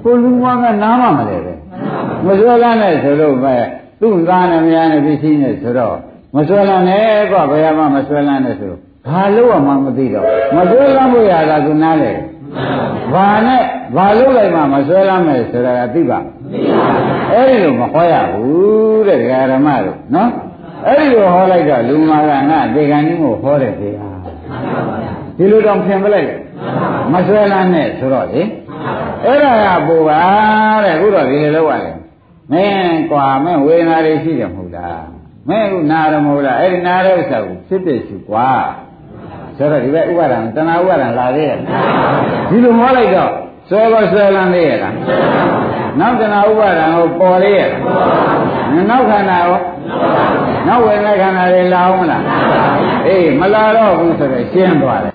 [SPEAKER 2] ကိုလူမကနားမမလဲပဲမစွဲလန်းနဲ့ဆိုလို့ပဲသူ့သားနဲ့မယားနဲ့ပြီးချင်းနဲ့ဆိုတော့မစွဲလန်းနဲ့ကွဘယ်မှမစွဲလန်းနဲ့ဆိုဘာလို့မှမသိတော့မစွဲလန်းဖို့ရတာကနားလေဘာနဲ့ဘာလို့လိုက်မှမစွဲလန်းမယ်ဆိုတာကသိပါအဲ့ဒီလိုမဟောရဘူးတဲ့ဓမ္မတို့နော်အဲ့ဒီလိုဟောလိုက်တော့လူမကငါဒေဂန်ကြီးကိုဟောတယ်ဗျာဒီလိုတော့ဖြင်ပလိုက်မစွဲလန်းနဲ့ဆိုတော့လေအဲ့ဒါကပူပါတဲ့အခုတော့ဒီလိုလုပ်ရတယ်မင်းကွာမင်းဝေဒနာတွေရှိတယ်မဟုတ်လားမင်းအခုနာရမဟုတ်လားအဲ့ဒီနာတဲ့ဥစ္စာကိုဖြစ်ဖြစ်ရှိကွာဆိုတော့ဒီဘက်ဥပါဒံတဏှာဥပါဒံလာသေးရဲ့ဒီလိုဟောလိုက်တော့ဆွဲတော့ဆွဲလန်းသေးရဲ့လားနောက်တဏှာဥပါဒံကိုပေါ်လေးရဲ့နောက်ခန္ဓာရောနောက်ဝေဒနာခန္ဓာတွေလာအောင်မလားအေးမလာတော့ဘူးဆိုတော့ရှင်းသွားတယ်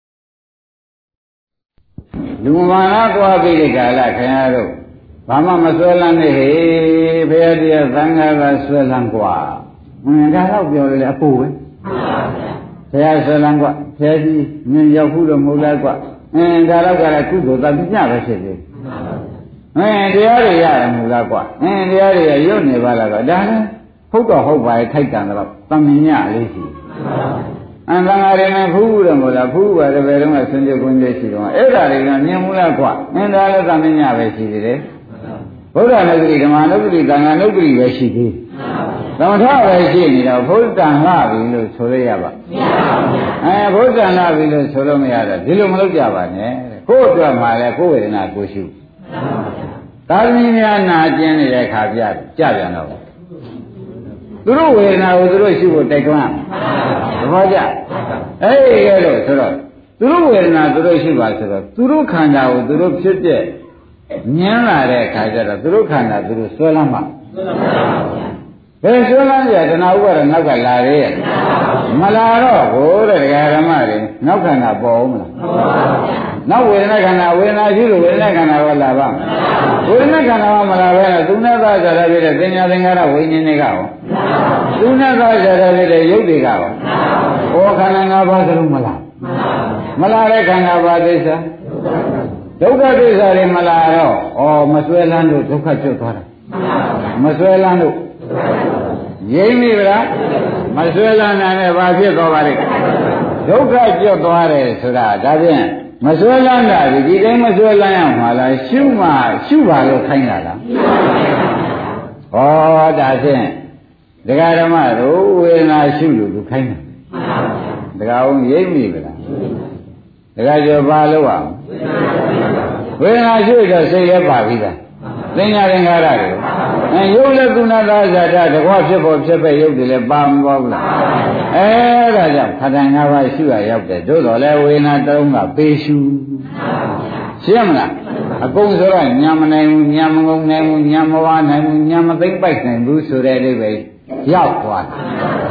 [SPEAKER 2] လူမာနသွားပြီးဒီကာလခင်ဗျားတို့ဘာမှမဆွဲလန်းနဲ့ဟေးဘုရားတရားသံဃာကဆွဲလန်းกว่าအင်းဒါတော့ပြောလေအပူပဲဘုရားဆွဲလန်းกว่าဘုရားကြီးမြင်ရောက်ဘူးလို့မဟုတ်လားกว่าအင်းဒါတော့ကလည်းကုသိုလ်တပညာပဲဖြစ်သေးအင်းတရားတွေရတယ်မဟုတ်လားกว่าအင်းတရားတွေရုပ်နေပါလားတော့ဒါလည်းဟုတ်တော့ဟုတ်ပါရဲ့ထိုက်တန်တော့တမညလေးရှိအန္တငါရနဲ့ဖူးတယ်မို့လားဖူးပါတယ်ဘယ်တော့မှဆွံ့ကြကွင်းကျရှိတော့အဲ့ဒါတွေကမြင်မှုလားကွာအင်းဒါလည်းသမညပဲရှိသေးတယ်ဘုရားနုပ္ပိဓမ္မနုပ္ပိသံဃာနုပ္ပိပဲရှိသေးသမထပဲရှိနေတော့ဘုဒ္ဓံလှပြီလို့ဆိုရရပါမရပါဘူးအဲဘုဒ္ဓံလှပြီလို့ဆိုလို့မရတော့ဒီလိုမလုပ်ကြပါနဲ့ကိုယ့်အတွက်မှလည်းကိုယ်ဝေဒနာကိုရှုသာသမီများနာကျင်နေတဲ့ခါပြကြပြန်တော့သူတို့ဝေဒနာကိုသူတို့ရှုဖို့တိုက်တွန်းသဘောကျအဲ့ဒီရဲ့လို့ဆိုတော့သူတို့ဝေဒနာသူတို့ရှုပါဆိုတော့သူတို့ခန္ဓာကိုသူတို့ဖြစ်ပြမြင်လာတဲ့အခါကျတော့သူတို့ခန္ဓာသူတို့ဆွဲလမ်းမှာဘယ်ဆွဲလမ်းကြတဏှာဥပါဒနောက်ကလာရဲမလာတော့ဘိုးတဲ့ဒကာဓမ္မတွေနောက်ခန္ဓာပေါ်အောင်မလားနောက်ဝေဒနာခန္ဓာဝေဒနာရှိလို့ဝေဒနာခန္ဓာကလာပါဝေဒနာခန္ဓာကမလာပဲနဲ့သူနဲ့သားကြရပြတဲ့သင်ညာသင်္ခါရဝိညာဉ်တွေကရောသူနဲ့သားကြရပြတဲ့ရုပ်တွေကရောဟောခန္ဓာ၅ပါးသလုံးမလားမလာတဲ့ခန္ဓာပါသစ္စာဒုက္ခသစ္စာတွေမလာတော့ဩမဆွဲလန်းလို့ဒုက္ခကျွတ်သွားတာမဆွဲလန်းလို့ရင်းပြီလားမဆွဲလန်းနိုင်နဲ့ဘာဖြစ်သွားပါလိမ့်ဒုက္ခကျွတ်သွားတယ်ဆိုတာဒါဖြင့်မဆွဲလန်းတာဒီဒီတိုင်းမဆွဲလန်းရမှာလားရှုမှရှုပါလို့ခိုင်းတာလားဟောဒါဖြင့်ဒကာဓမ္မတို့ဝေဒနာရှုလို့သူခိုင်းတာဒကာအောင်ရိပ်ပြီလားဒကာကျော်ပါလို့အောင်ဝေဒနာရှုတော့စိတ်လည်းပါပြီလားသင်္ညာသင်္ခါရတွေအဲရုပ်လည်းကုဏသာဇာတတကွာဖြစ်ဖို့ဖြစ်ပဲရုပ်တွေလည်းပါမပေါ်ဘူးလားအဲဒါကြောင့်ခန္ဓာ၅ပါးရှုရရောက်တယ်သို့တော်လည်းဝေဒနာတုံးကပေရှုရှင်းမလားအကုန်ဆိုတော့ညာမနိုင်ဘူးညာမငုံနိုင်ဘူးညာမဝါနိုင်ဘူးညာမသိမ့်ပိုက်နိုင်ဘူးဆိုတဲ့အိဗယ်ရောက်သွားတယ်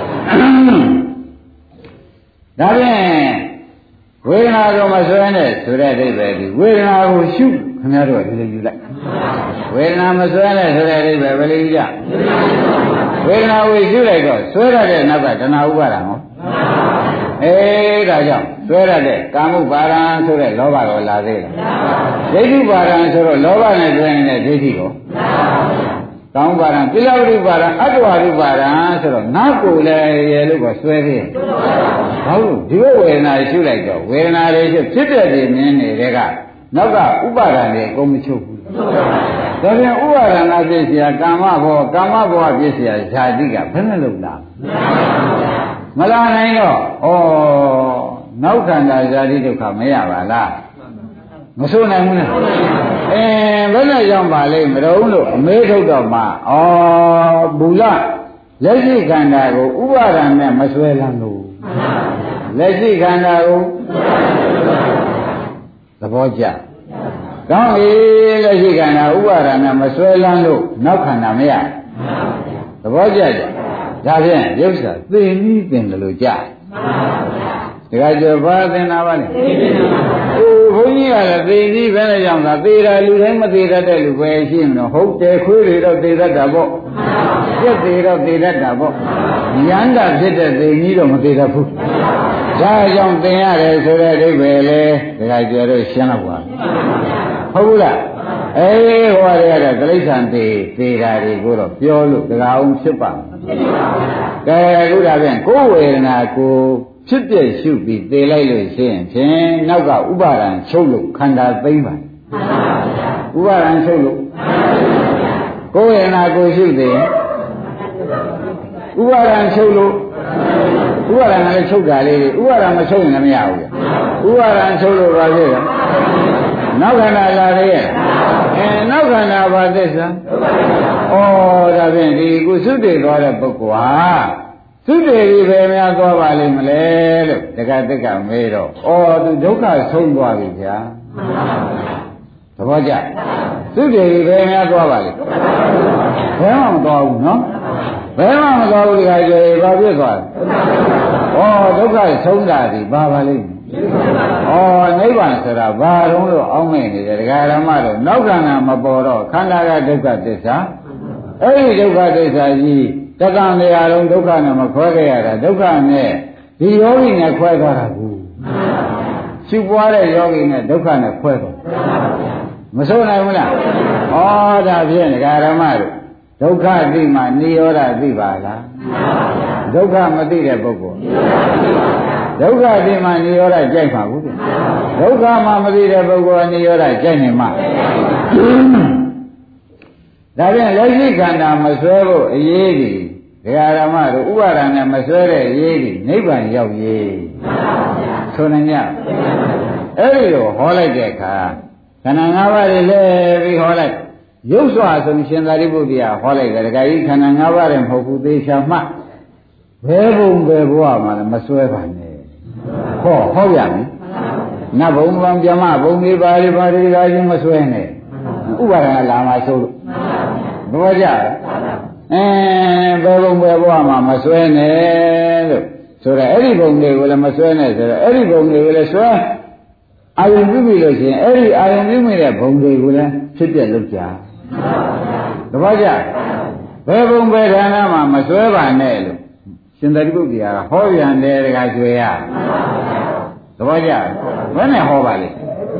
[SPEAKER 2] ဒါဖြင့်ဝေဒနာကိုမဆွဲနဲ့ဆိုတဲ့အိဗယ်ဒီဝေဒနာကိုရှုခင်ဗျားတို့ကဒီလိုယူလိုက်ဝေဒနာမဆွဲနဲ့ဆိုတဲ့အိဗယ်ဘယ်လိုယူကြဝေဒနာကိုရှုလိုက်တော့ဆွဲရတဲ့နောက်ကတဏှာဥပါဒံဟောအေးဒါကြောင့်ဆွဲရတဲ့ကာမုပါဒံဆိုတဲ့လောဘကိုလာသေးလားဒိဋ္ဌိပါဒံဆိုတော့လောဘနဲ့တွဲနေတဲ့ဒိဋ္ဌိကိုကောင်းပါဒံပိလဝိပါဒံအတ္တဝရုပါဒံဆိုတော့ငါ့ကိုယ်လည်းရလို့ကဆွဲသေးဘာလို့ဒီဝေဒနာရှုလိုက်တော့ဝေဒနာတွေဖြစ်ဖြစ်တဲ့မြင်နေတဲ့ကနောက်ကဥပါဒံတွေအကုန်မချုပ်ဘူးဒါပြန်ဥပါဒနာပြည့်စရာကာမဘောကာမဘောပြည့်စရာဇာတိကဘယ်နဲ့လို့လားမလာနိုင်တော့ဩနောက်ခန္ဓာဇာတိဒုက္ခမရပါလားမဆိုးနိုင်ဘူးလားအဲဘယ်နဲ့ကြောင့်ပါလိမ့်မတော်လို့အမေးထုတ်တော့မှဩဘူလလက်ရှိခန္ဓာကိုဥပါဒံနဲ့မဆွဲလန်းလို့လက်ရှိခန္ဓာကိုသဘောကျကောင်းပြီလက်ရှိခန္ဓာဥပါဒနာမဆွဲလန်းလို့နောက်ခန္ဓာမရသဘောကျကြဒါဖြင့်ရုပ်စာသိနီးတင်တယ်လို့ကြားတခါကျဘာသင်တာပါလဲအိုးဘုန်းကြီးကလည်းသိနီးပဲနဲ့ကြောင့်သာသေတာလူတိုင်းမသေတတ်တဲ့လူပဲရှိမလို့ဟုတ်တယ်ခွေးတွေတော့သေတတ်တာပေါ့ပြက်သေးတော့သေတတ်တာပေါ့ရန္တာဖြစ်တဲ့သိနီးတော့မသေတတ်ဘူးဒါကြောင့်သင်ရတယ်ဆိုတဲ့အိဗယ်လေတခါကျတော့ရှင်းတော့ပါဟုတ်ဘူးလားအေးဟောရတဲ့တိရစ္ဆာန်သေးသေးတာတွေကိုတော့ပြောလို့တရားအောင်ဖြစ်ပါမယ်ကဲအခုဒါဖြင့်ကိုယ်ဝေဒနာကိုဖြစ်ပြရှုပြီးသေလိုက်လို့ရှိရင်ဖြင့်နောက်ကဥပါဒံချုပ်လို့ခန္ဓာသိမ့်ပါဥပါဒံချုပ်လို့ကိုယ်ဝေဒနာကိုရှုသေးဥပါဒံချုပ်လို့ဥပါဒံလည်းချုပ်တာလေးတွေဥပါဒံမချုပ်ရင်လည်းမရဘူးဥပါဒံချုပ်လို့ပါဖြစ်တယ်နောက်ခန္ဓာလာရဲ့အဲနောက်ခန္ဓာဘာသစ္စာဩဒါဖြင့်ဒီကုသုတေသွားတဲ့ပုဂ္ဂိုလ်ဟာသုတေဒီပဲများသွားပါလိမ့်မလဲလို့တက္ကသက်ကမေးတော့ဩသူဒုက္ခဆုံးသွားပြီဗျာသဘောကျသုတေဒီပဲများသွားပါလိမ့်ဘယ်မှမသွားဘူးနော်ဘယ်မှမသွားဘူးဒီခါကျရင်ဘာဖြစ်သွားလဲဩဒုက္ခဆုံးတာဒီဘာပါလိမ့်ဩနိဗ္ဗာန်ဆိုတာဘာတုံးလို့အောင်းမဲ့နေတယ်ဒကာရမတို့နောက်ခန္ဓာမပေါ်တော့ခန္ဓာကဒုက္ခသစ္စာအဲ့ဒီဒုက္ခသစ္စာကြီးတက္ကံတရားလုံးဒုက္ခနဲ့မခွဲခဲ့ရတာဒုက္ခနဲ့ဒီယောဂီနဲ့ခွဲသွားတာဘူးရှုပွားတဲ့ယောဂီနဲ့ဒုက္ခနဲ့ခွဲသွားမဆိုးနိုင်ဘူးလားဩဒါဖြင့်ဒကာရမတို့ဒုက္ခသိမှနိရောဓသိပါလားဒုက္ခမသိတဲ့ပုဂ္ဂိုလ်ဒုက္ခသိမှနိရောဓကြိုက်မှာဘူးဒုက္ခမှမသိတဲ့ပုဂ္ဂိုလ်ကနိရောဓကြိုက်နေမှာဒါပြန်လက်ရှိခန္ဓာမဆွဲဖို့အရေးကြီးဒကာရမတို့ဥပါဒဏ်နဲ့မဆွဲတဲ့အရေးကြီးနိဗ္ဗာန်ရောက်ရေးဆိုနိုင်ကြအဲ့ဒီလိုဟောလိုက်တဲ့အခါခန္ဓာ၅ပါးတွေလည်းပြီးဟောလိုက်ရုပ်စွာဆိုရှင်သာရိပုတ္တရာဟောလိုက်တယ်ဒကာကြီးခန္ဓာ၅ပါးတွေမဟုတ်ဘူးသေချာမှဘယ်ဘုံဘယ်ဘဝမှာလည်းမဆွဲပါနဲ့ဟောဟောရမယ်နတ်ဘုံဘံပြမဘုံလေးပါလေးပါလေးဒါချင်းမဆွဲနဲ့ဥပါဒဏ်လာမှဆိုလို့ဘောကြအဲဘယ်ဘုံဘယ်ဘဝမှာမဆွဲနဲ့လို့ဆိုတော့အဲ့ဒီဘုံတွေကိုလည်းမဆွဲနဲ့ဆိုတော့အဲ့ဒီဘုံတွေကိုလည်းဆွဲအာယုံပြုပြီလို့ရှိရင်အဲ့ဒီအာယုံပြုမိတဲ့ဘုံတွေကိုလည်းဖြစ်ပြလုပ်ကြသဘောကျဘယ်ဘုံဘယ်ဌာနမှာမဆွဲပါနဲ့လို့ရှင်သာရိပုတ္တရာကဟောပြန်တယ်တခါကျွေရသဘောကျဘယ်နဲ့ဟောပါလိမ့်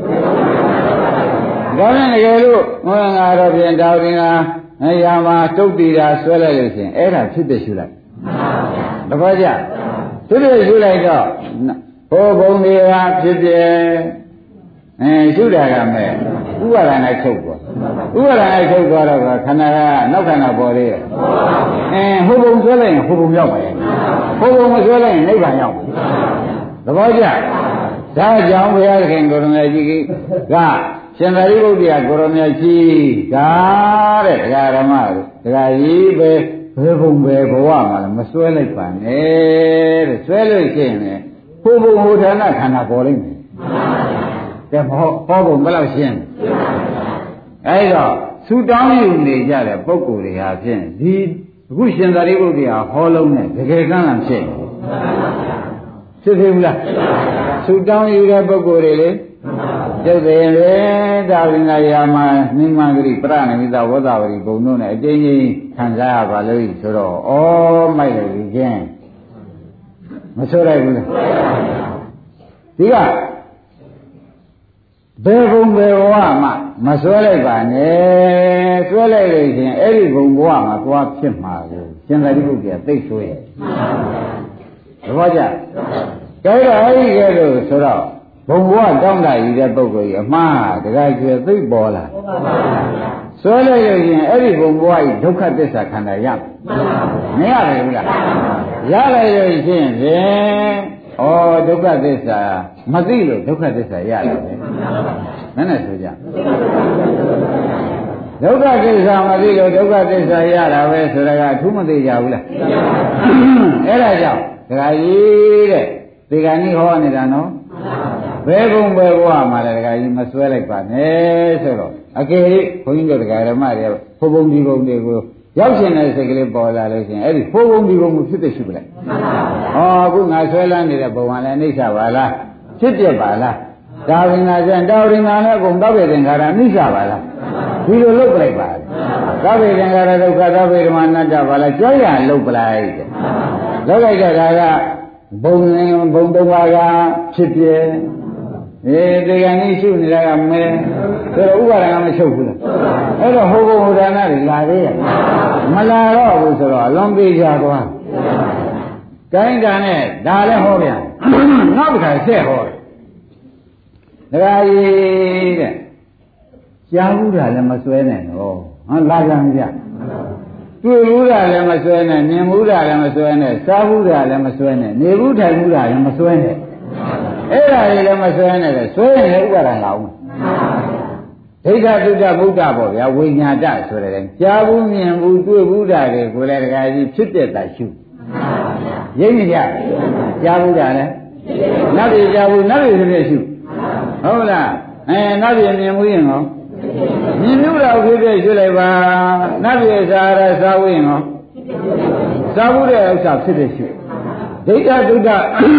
[SPEAKER 2] ဒါနဲ့တကယ်လို့ဟောငါတော့ပြင်တောင်းတင်တာအရာမှာတုတ်တီတာဆွဲလိုက်လို့ရှိရင်အဲ့ဒါဖြစ်တဲ့ရှုလိုက်သဘောကျဖြစ်တဲ့ရှုလိုက်တော့ဟောဘုံတွေကဖြစ်ပြအဲရှုတာကမဲ့ဥပါဒဏ်နဲ့ချုပ်သွားဥပါဒဏ်နဲ့ချုပ်သွားတော့ခန္ဓာကနောက်ခန္ဓာပေါ်သေးရဲ့အဲဟိုဘုံဆွဲလိုက်ရင်ဟိုဘုံရောက်ပါရဲ့ဟိုဘုံမဆွဲလိုက်ရင်နိဗ္ဗာန်ရောက်သဘောကျဒါကြောင့်ဘုရားသခင်ကိုရမကြီးကရှင်သာရိပုတ္တရာကိုရမကြီးဒါတဲ့ဒကာရမတို့ဒကာကြီးပဲဘယ်ဘုံပဲဘဝမှာလည်းမဆွဲလိုက်ပါနဲ့တဲ့ဆွဲလို့ရှိရင်လည်းဟိုဘုံဟိုဌာနခန္ဓာပေါ်လိမ့်မယ်ကဲဟောဟောဘုံဘယ်လောက်ရှင်းအဲ့တော့သူတောင်းယူနေကြတဲ့ပုဂ္ဂိုလ်တွေဟာဖြင့်ဒီအခုရှင်သာရိပုတ္တရာဟောလုံးနဲ့တကယ်ကမ်းလာဖြစ်ဖြစ်သေးဘူးလားသူတောင်းယူတဲ့ပုဂ္ဂိုလ်တွေလေကျုပ်တယ်လေဒါဝိနာယာမနိမဂရိပရဏိတဝဒဝရီဘုံတို့နဲ့အကျဉ်းချင်းခံစားရပါလို့ဆိုတော့ဩမိုက်တယ်ဒီချင်းမဆိုးလိုက်ဘူးလားဒီကဘယ်ဘုံဘယ်ဘဝမှမဆွဲလိုက်ပါနဲ့ဆွဲလိုက်လို့ရှင်အဲ့ဒီဘုံဘဝမှာသွားဖြစ်မှာကိုရှင်သာရိပုတ္တရာသိဆွဲသဘောကျကဲတော့အဲ့ဒီကဲလို့ဆိုတော့ဘုံဘဝတောင်းတရည်တဲ့ပုဂ္ဂိုလ်ကြီးအမှားတခါကျွေသိပေါ်လာဆွဲလိုက်လို့ရှင်အဲ့ဒီဘုံဘဝကြီးဒုက္ခသစ္စာခန္ဓာရမရပါဘူးလားရလိုက်လို့ရှင်ဖြင့်ဩဒုက္ခသစ္စာမသိလို့ဒုက္ခသစ္စာရတယ်ပဲမနဲ့ဆိုကြဒုက္ခသစ္စာမသိလို့ဒုက္ခသစ္စာရတာပဲဆိုတာကအထူးမသိကြဘူးလားအဲ့ဒါကြောင့်ဒကာကြီးတဲ့ဒီကနေ့ဟောနေတာနော်ဘယ်ဘုံဘယ်ဘဝမှာလဲဒကာကြီးမစွဲလိုက်ပါနဲ့ဆိုတော့အကယ်၍ဘုန်းကြီးတို့ဒကာဓမ္မတွေဘုံဘုံဒီဘုံတွေကိုရောက်ရှင်တဲ့စိတ်ကလေးပေါ်လာလို့ရှိရင်အဲ့ဒီဘုံဘုံဒီဘုံကိုဖြစ်တဲ့ရှုပလိုက်ဟောအခုငါဆွဲလန်းနေတဲ့ဘုံကလည်းအိဋ္ဌပါလားဖြစ်ပြပါလားဒါဝိညာဉ်တာဝိညာဉ်လည်းအကုန်တောက်တဲ့သင်္ခါရအိဋ္ဌပါလားဒီလိုလုပ်ပလိုက်ပါသဗ္ဗေသင်္ခါရဒုက္ခသဗ္ဗေဓမ္မအနတ္တပါလားကြောက်ရလုပ်ပလိုက်တဲ့လုပ်လိုက်တဲ့ဒါကဘုံဘုံသုံးပါးကဖြစ်ပြအေးဒီကနေ့ရှုနေတာကမဲဆိုတော့ဥပါဒကမချုပ်ဘူးလားအဲ့တော့ဟိုဘုံဟိုဒါနတွေလာသေးရဲ့မလာတော့ဘူးဆိုတော့အလွန်ပေးကြသွားကိုင်းတာနဲ့ဒါလည်းဟောပြန်နောက်တစ်ခါဆက်ဟောတယ်ဒါကြီးတဲ့ကြားဘူးတာလည်းမစွဲနဲ့တော့ဟောလာကြမပြတွေ့ဘူးတာလည်းမစွဲနဲ့မြင်ဘူးတာလည်းမစွဲနဲ့စားဘူးတာလည်းမစွဲနဲ့နေဘူးထိုင်ဘူးတာလည်းမစွဲနဲ့အဲ့ဒါတွေလည်းမစွဲနဲ့လေစွဲရင်ဥပါဒံလာအောင်ဒိဋ္ဌတုဒ္ဓဗုဒ္ဓပေါ့ဗျာဝိညာတဆိုတဲ့ကြားဘူးမြင်ဘူးတွေ့ဘူးတာတွေကိုလည်းတခါကြီးဖြစ်တဲ့တာရှုရိပ်နေကြကြားဘူးတာလည်းနတ်ပြည်ကြားဘူးနတ်ပြည်ဖြစ်ဖြစ်ရှုဟုတ်လားအဲနတ်ပြည်မြင်ဘူးရင်ရောမြင်ဘူးတော့ဖြစ်ဖြစ်ရှုလိုက်ပါနတ်ပြည်စားရစားဝင်းရောစားဘူးတဲ့ဥစ္စာဖြစ်ဖြစ်ရှုဒိဋ္ဌတုဒ္ဓ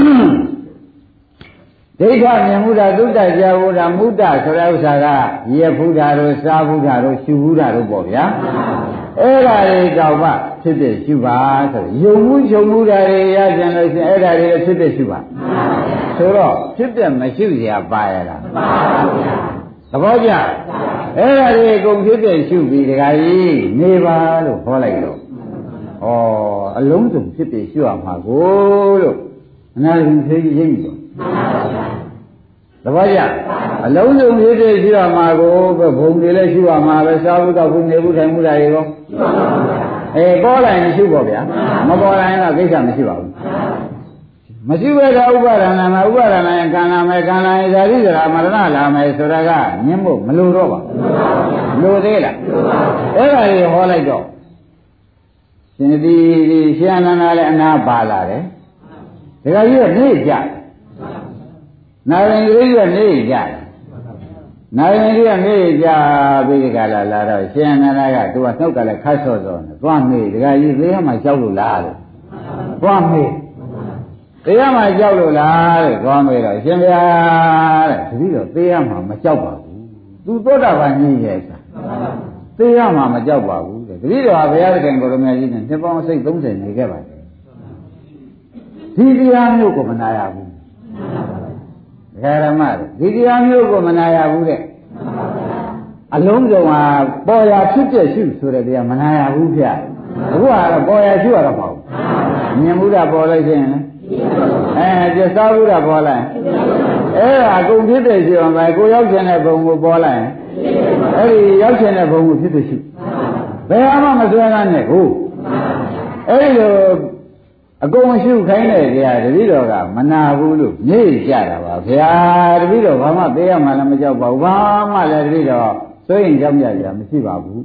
[SPEAKER 2] ဒိဋ္ဌမြင်မှုတာသုတ္တကြာဘူးတာမုဒ္ဒဆိုတဲ့ဥစ္စာကရဖူးတာတို့စားဘူးတာတို့ရှုဘူးတာတို့ပေါ့ဗျာအဲ့ဒါတွေတော့မှဖြစ်ဖြစ်ရှုပါဆိုယုံမှုယုံမှုတာတွေရကြလို့ရှိရင်အဲ့ဒါတွေလည်းဖြစ်ဖြစ်ရှုပါဆိုတော့ဖြစ်ဖြစ်မရှိเสียပါရလားပါပါဘုရားသဘောကျအဲ့ဒါတွေအကုန်ဖြစ်ဖြစ်ရှုပြီးဒကာကြီးနေပါလို့ခေါ်လိုက်တော့ဩအလုံးစုံဖြစ်ဖြစ်ရှုရမှာကိုလို့အနာဂတ်သိရိပ်တော့သဘောကျအလုံးစုံဖြစ်ဖြစ်ရှိရမှာကိုဘုံတွေလည်းရှိရမှာပဲစားဖို့တော့ဘူးနေဘူးထိုင်မှုတာတွေကောအေးပေါ်လာရင်ရှိပေါ့ဗျာမပေါ်လာရင်တော့ကိစ္စမရှိပါဘူးမရှိဘဲတော့ဥပါဒနာမှာဥပါဒနာရင်ကံလာမယ်ကံလာရင်ဇာတိဇရာမရဏလာမယ်ဆိုတာကညှင်းဖို့မလိုတော့ပါဘူးလိုသေးလားအဲ့ဒါကြီးဟောလိုက်တော့ရှင်ဒီရှင်အနန္ဒာလည်းအနာပါလာတယ်ဒါကြကြီးကနေကြနာရင်ကြီးကနေကြနာရင်ကြီးကနေကြပြီးဒီကလာလာတော့ရှင်အနန္ဒာကသူကနှုတ်ကလည်းခတ်ဆော့ဆော့နေသွားမေးဒါကြကြီးသေးမှကြောက်လို့လားလို့သွားမေးတရားမှကြောက်လို့လားတဲ့သွားမေးတော့ရှင်ဗျာတဲ့တတိတော့သေးရမှာမကြောက်ပါဘူးသူသောတာပန်ကြီးရဲ့စာသေးရမှာမကြောက်ပါဘူးတဲ့တတိတော့ဘုရားသခင်ကိုရမကြီးနဲ့နှစ်ပေါင်းစိတ်သုံးဆယ်နေခဲ့ပါတယ်ဒီတရားမျိုးကိုမနာရဘူးဓမ္မတဲ့ဒီတရားမျိုးကိုမနာရဘူးတဲ့အလုံးစုံဟာပေါ်ရာဖြစ်ပြရှုဆိုတဲ့တရားမနာရဘူးဗျအခုကတော့ပေါ်ရာရှုရတော့မဟုတ်ဘူးမြင်မှုတာပေါ်လို့ရှိရင်လေအဲပြစားမှုတာပေါ်လိုက်အဲ့ဒါအကုန်ဖြစ်တဲ့ရှုအောင်ပဲကိုရောက်ခြင်းတဲ့ဘုံကိုပေါ်လိုက်အဲ့ဒီရောက်ခြင်းတဲ့ဘုံကိုဖြစ်တဲ့ရှုဘယ်မှမစွဲကားနဲ့ကိုအဲ့ဒီလိုအကုန်ရှုခိုင်းတဲ့တရားတပည့်တော်ကမနာဘူးလို့နေကြတာပါဗျာတပည့်တော်ဘာမှသိရမှလည်းမကြောက်ပါဘူးဘာမှလည်းတပည့်တော်စိုးရင်ကြောက်ကြကြမရှိပါဘူး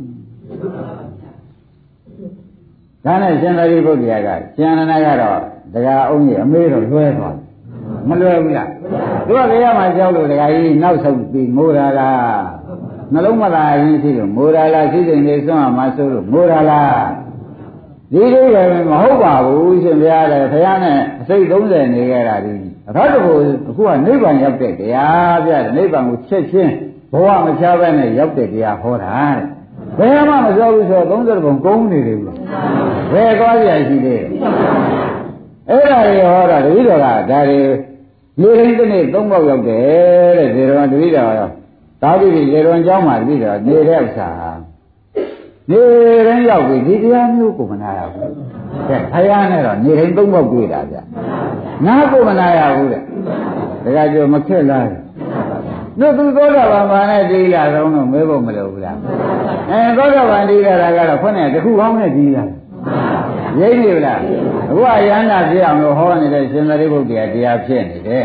[SPEAKER 2] ဒါနဲ့ရှင်သာရိပုတ္တရာကရှင်အနန္ဒာကတော့တရားအုံးကြီးအမေးတော့လွဲသွားမလွဲဘူးလားသူကတရားမှကြောက်လို့တရားကြီးနောက်ဆုံးပြီးမိုးရလားနှလုံးမသာရင်းရှိလို့မိုးရလားရှိတဲ့နေစွန့်အောင်မဆိုးလို့မိုးရလားဒီလိုလည်းမဟုတ်ပါဘူးရှင်ဘုရားလည်းဘုရားနဲ့အစိတ်သုံးဆယ်နေခဲ့တာဒီအထောက်တကူအခုကနိဗ္ဗာန်ရောက်တဲ့တရားပြတယ်နိဗ္ဗာန်ကိုချက်ချင်းဘဝမချဘဲနဲ့ရောက်တဲ့တရားဟောတာတဲ့ဘယ်မှမပြောဘူးဆိုတော့သုံးဆယ်ပုံကုန်းနေတယ်ဘူးဘယ်သွားကြရှိသေးအဲ့ဒါတွေဟောတာတတိတော်ကဒါတွေလူရင်းတစ်နေ့သုံးပေါက်ရောက်တယ်တဲ့ဒီတော်တတိတော်ရောသာဝတိရေတော်เจ้าမှာတတိတော်နေတဲ့ဥစ္စာနေရင်ရောက်ပြီဒီတရားမျိုးကိုမနာရဘူးကဲဖယားနဲ့တော့နေရင်သုံးပေါက်တွေ့တာဗျနားကိုမနာရဘူးတဲ့ဒါကြကြောမခက်လားတို့သူသောတာပန်ဘာနဲ့ဒီလာတော့တော့မဲဖို့မလိုဘူးလားအဲသောတာပန်ဒီလာတာကတော့ခွနဲ့တခုကောင်းနဲ့ဒီလာရိပ်နေလားအခုအရဟန္တာဖြစ်အောင်လို့ဟောနေတဲ့ရှင်သာရိပုတ္တရာတရားဖြစ်နေတယ်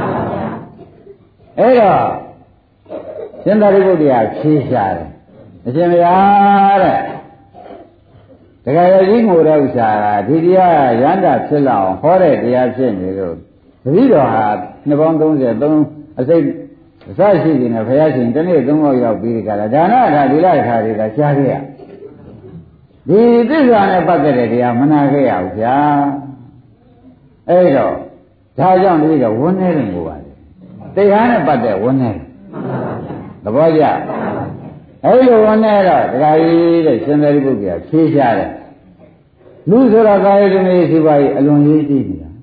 [SPEAKER 2] အဲ့တော့ရှင်သာရိပုတ္တရာဖြေရှာတယ်အရှင်ဘုရားတဲ့တရားရကြီးငိုတဲ့ဥစ္စာဒီတရားရဟန္တာဖြစ်လောက်ဟောတဲ့တရားဖြစ်နေလို့တပည့်တော်ဟာနှစ်ပေါင်းသုံးဆယ်သုံးအစိတ်အစရှိနေဘုရားရှင်တနေ့သုံးပေါက်ရောက်ပြီးကြတာဒါနထာဒီလထာတွေကကြားခဲ့ရဒီသစ္စာနဲ့ပတ်သက်တဲ့တရားမနာခဲ့ရဘူးဗျာအဲ့တော့ဒါကြောင့်ဒီတော့ဝန်းနေတယ်ကိုပါလေတရားနဲ့ပတ်သက်ဝန်းနေတယ်သဘောကျအဲ့လိုဝန်းနေတော့ဒကာကြီးတဲ့ရှင်သာရိပုတ္တရာဖြေးရှားတယ်လူဆိုတော့ကာယဓမေရှိပါ၏အလွန်ရေးကြည့်နေတာ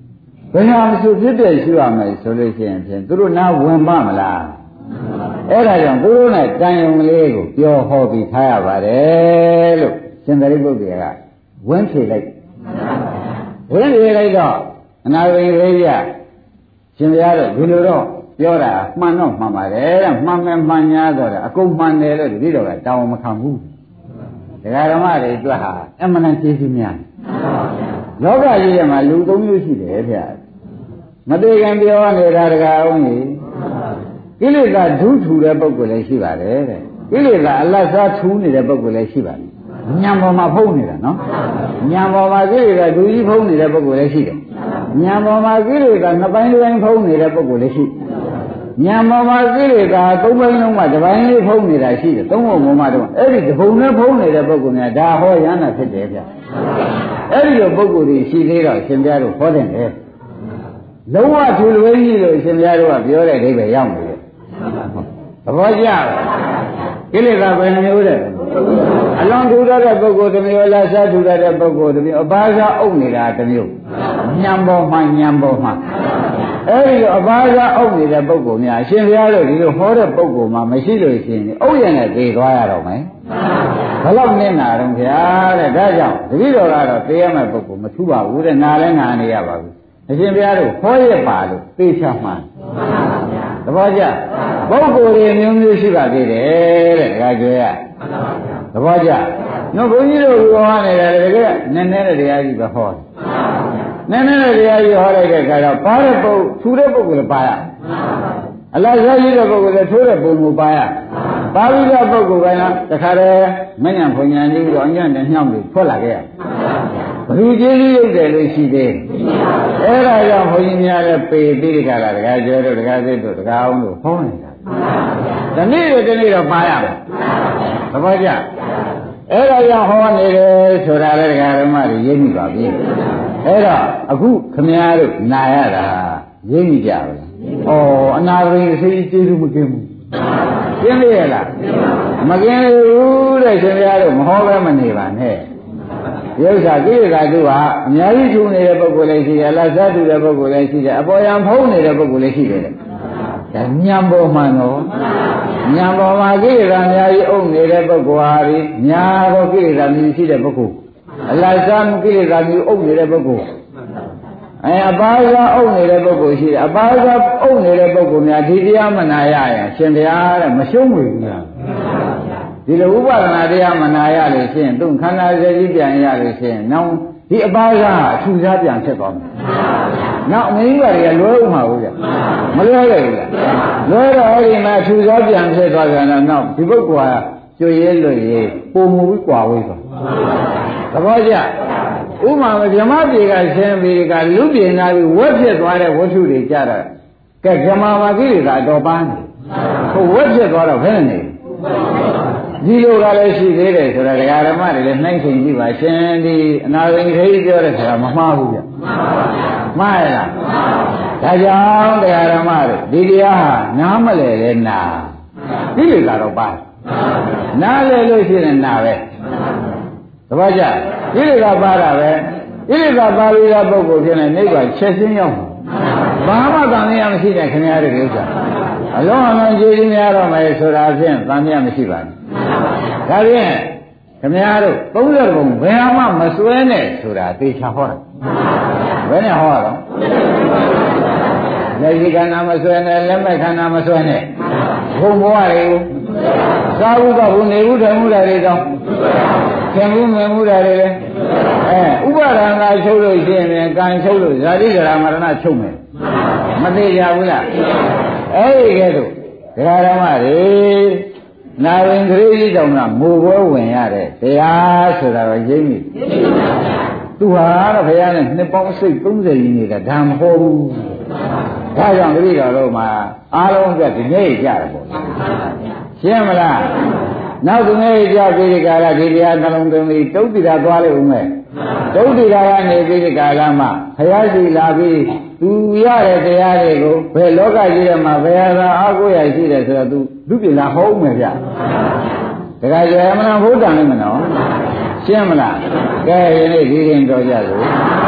[SPEAKER 2] ဘယ်ဟာမဆိုဖြစ်တဲ့ရှိရမယ်ဆိုလို့ရှိရင်ဖြင့်သူတို့နားဝင်ပါမလားအဲ့ဒါကြောင့်သူတို့နဲ့တန်ယုံကလေးကိုပြောဟောပြီးထားရပါတယ်လို့ရှင်သာရိပုတ္တရာကဝန်းဖြေလိုက်ဝန်းဖြေလိုက်တော့အနာဂတ်လေးရရှင်ဘုရားတို့ဒီလိုတော့ပြောတာမှန်တော့မှန်ပါတယ်တဲ့မှန်မယ်မှန်ညာတော့အကုန်မှန်တယ်လို့ဒီတော့ကတောင်းမခံဘူးဒကာဓမ္မတွေတွေ့ဟာအမှန်တန်ကျေးဇူးများလောကကြီးထဲမှာလူသုံးမျိုးရှိတယ်ဗျာမသေးခင်ပြောနေတာဒကာအောင်ကြီးကိလေသာဒုထူတဲ့ပုဂ္ဂိုလ်လည်းရှိပါတယ်တဲ့ကိလေသာအလတ်စားထူးနေတဲ့ပုဂ္ဂိုလ်လည်းရှိပါတယ်ညံပေါ်မှာဖုံးနေတာနော်ညံပေါ်မှာကိလေသာဒုကြီးဖုံးနေတဲ့ပုဂ္ဂိုလ်လည်းရှိတယ်ညံပေါ်မှာကိလေသာနှစ်ပိုင်းတစ်ပိုင်းဖုံးနေတဲ့ပုဂ္ဂိုလ်လည်းရှိညံပေါ်မှာကိလေသာသုံးပိုင်းလုံးမှာတစ်ပိုင်းလေးဖုံးနေတာရှိတယ်သုံးပုံပေါ်မှာတော့အဲ့ဒီတစ်ပုံနဲ့ဖုံးနေတဲ့ပုဂ္ဂိုလ်များဒါဟောရဟနာဖြစ်တယ်ဗျအဲ့ဒီလိုပုဂ္ဂိုလ်တွေရှိသေးတော့ရှင်ပြတို့ဟောတယ်လေလုံးဝထူလွဲကြီးလို့ရှင်ပြတို့ကပြောတဲ့အဓိပ္ပာယ်ရောက်နေတယ်သဘောကျကိလေသာဘယ်နှမျိုးလဲအလွန်ထူတတ်တဲ့ပုဂ္ဂိုလ်တစ်မျိုးလားစားထူတတ်တဲ့ပုဂ္ဂိုလ်တစ်မျိုးအပါးစားအုပ်နေတာတစ်မျိုးညံပေါ်မှညံပေါ်မှအဲဒီလိုအပါးစားအုပ်နေတဲ့ပုဂ္ဂိုလ်များအရှင်ဘုရားတို့ဒီလိုဟောတဲ့ပုဂ္ဂိုလ်မှမရှိလို့ရှိရင်အုပ်ရနဲ့သေသွားရတော့မယ်ဘယ်လောက်နစ်နာတော့ဗျာတဲ့ဒါကြောင့်တတိတော်ကတော့သေရမယ့်ပုဂ္ဂိုလ်မထူပါဘူးတဲ့နားလဲနားနေရပါဘူးအရှင်ဘုရားတို့ဟောရပါလို့သေချာမှန်သဘောကျပုဂ္ဂိုလ်တွေမျိုးမျိုးရှိပါသေးတယ်တဲ့ဒါကြွယ်ရသဘောကျနော်ဘုန်းကြီးတို့ဟောနေတယ်တကယ်နည်းနည်းတဲ့တရားကြီးပဲဟောတယ်နည်းနည်းတဲ့တရားကြီးဟောလိုက်တဲ့အခါတော့ပါတဲ့ပုဂ္ဂိုလ်ထူတဲ့ပုဂ္ဂိုလ်လည်းပါရအလားစားရှိတဲ့ပုဂ္ဂိုလ်လည်းထိုးတဲ့ပုံကိုပါရပါပြီးတဲ့ပုဂ္ဂိုလ်ကလည်းတခါတည်းမညံဖွညာကြီးပြီးတော့အညံ့နဲ့ညှောင်းပြီးထွက်လာခဲ့ရဘယ်သူကျေးဇူးရုပ်တယ်လို့ရှိသေးအဲ့ဒါကြောင့်ဘုန်းကြီးများလည်းပေပြီးကြတာတကားကျဲတို့တကားစိတ်တို့တကားအောင်တို့ဟောနေတာဒီနေ့တော့ဒီနေ့တော့ပါရမယ်သဘောကျအဲ့ဒါကြောင့်ဟောနေတယ်ဆိုတာလည်းဒကာဓမ္မတွေရိပ်မိပါပြီအဲ့တော့အခုခမည်းတော်နာရတာရိပ်မိကြပါလားဩအနာဂိအစိကျေးဇူးမကင်းဘူးကျင်းလေလားမကင်းဘူးတဲ့ရှင်ဘုရားတို့မဟောပဲမနေပါနဲ့ဒီဥစ္စာကိလေသာတို့ဟာအများကြီးထူနေတဲ့ပုဂ္ဂိုလ်လည်းရှိတယ်အလားစားတူတဲ့ပုဂ္ဂိုလ်လည်းရှိတယ်အပေါ်ယံဖုံးနေတဲ့ပုဂ္ဂိုလ်လည်းရှိတယ်ဒါညံပေါ်မှန်တော့ညံပေါ်မှာကိလေသာအများကြီးအုပ်နေတဲ့ပုဂ္ဂိုလ်ဟာဒီညာတော့ကိလေသာမျိုးရှိတဲ့ပုဂ္ဂိုလ်အလားစားကိလေသာမျိုးအုပ်နေတဲ့ပုဂ္ဂိုလ်အဲအပါးစားအုပ်နေတဲ့ပုဂ္ဂိုလ်ရှိတယ်အပါးစားအုပ်နေတဲ့ပုဂ္ဂိုလ်များဒီတရားမနာရရင်ရှင်တရားတဲ့မရှုံးဘူးလားဒီလိုဥပဒနာတရားမနာရလို့ရှိရင်သူခန္ဓာစက်ကြီးပြန်ရလို့ရှိရင်နောက်ဒီအပါးစားအထူစားပြန်ဖြစ်သွားမယ်နောက်အမင်းကြီးတွေကလွဲဥမှာဘူးကြမလွဲခဲ့ဘူးလားလွဲတော့အဲ့ဒီမှာအထူစားပြန်ဖြစ်သွားကြတော့နောက်ဒီပုဂ္ဂိုလ်ကကျွေရဲလွတ်ရဲပုံမူပြီးကွာဝေးသွားသဘောကျဥမာဗြဟ္မပြေကဆင်းပြီးကလူပြေနာပြီးဝက်ဖြစ်သွားတဲ့ဝတ္ထုတွေကြတော့ကဲဗြဟ္မာမာကိလေသာတော့ပန်းတယ်ဟိုဝက်ဖြစ်သွားတော့ဘယ်နဲ့နေဒီလိုကလည်းရှိသေးတယ်ဆိုတာဒကာဓမ္မတွေလည်းနှိုင်းချိန်ကြည့်ပါရှင်ဒီအနာဂိခေကြီးပြောတဲ့ဆိုတာမမှားဘူးဗျမှားရလားဒါကြောင့်ဒကာဓမ္မတွေဒီတရားဟာနားမလဲလဲနာကိလေသာတော့ပါနားလဲလို့ရှိရင်နာပဲသဘောကျကိလေသာပါတာပဲကိလေသာပါပြီးတဲ့ပုဂ္ဂိုလ်ဖြစ်နေနိဗ္ဗာန်ချက်ချင်းရောက်ဘာမှတန်မြတ်မရှိတဲ့ခင်ဗျားတို့ဥစ္စာအလုံးအလုံးကျေးဇူးများတော့မယ်ဆိုတာဖြင့်တန်မြတ်မရှိပါဘူးဒါဖြင့်ခင်ဗျားတို့သုံးရဘုံဘယ်မှမစွဲနဲ့ဆိုတာသေချာဟောတာဘယ်နဲ့ဟောတော့လက်ရှိခန္ဓာမစွဲနဲ့လက်မဲ့ခန္ဓာမစွဲနဲ့ဘုံဘဝတွေကိုသာဝုကဘုနေဘူးတယ်မှုတယ်တွေကြောင့်သင်မှုမြင်မှုတယ်လေအဲဥပါဒံကချုပ်လို့ရှိရင်ကံချုပ်လို့ဇာတိဒရာမရဏချုပ်မယ်မသေးကြဘူးလားအဲ့ဒီကဲတော့ဒကာဓမ္မတွေနာဝင်ကလေးကြီးတောင်ကမူဘောဝင်ရတဲ့တရားဆိုတာတော့ရိပ်မိသူဟာတော့ဘုရားနဲ့နှစ်ပေါင်းစိတ်သုံးဆယ်ကြီးနေတာဒါမဟုတ်ဘူးဒါကြောင့်တတိတော်တို့မှာအားလုံးကဒီနေ့ကြတယ်ပေါ့ရှင်းမလားနောက်ဒီနေ့ကြပြီးဒီကာလဒီတရားနှလုံးသွင်းပြီးတုတ်တိတာသွားလိမ့်ဦးမယ်တုတ်တိတာကနေပြီးဒီကာလမှာဘုရားရှိလာပြီးသူရတဲ့တရားတွေကိုဘယ်လောကကြီးထဲမှာဘယ်ဟာအားကိုးရရှိတယ်ဆိုတော့သူလူပြည်လာဟောဦးမယ်ဗျတခါကျရမလားဘုဒ္ဓံလည်းမနော်ရှင်းမလားကဲယနေ့ဒီရင်တော်ကြလို့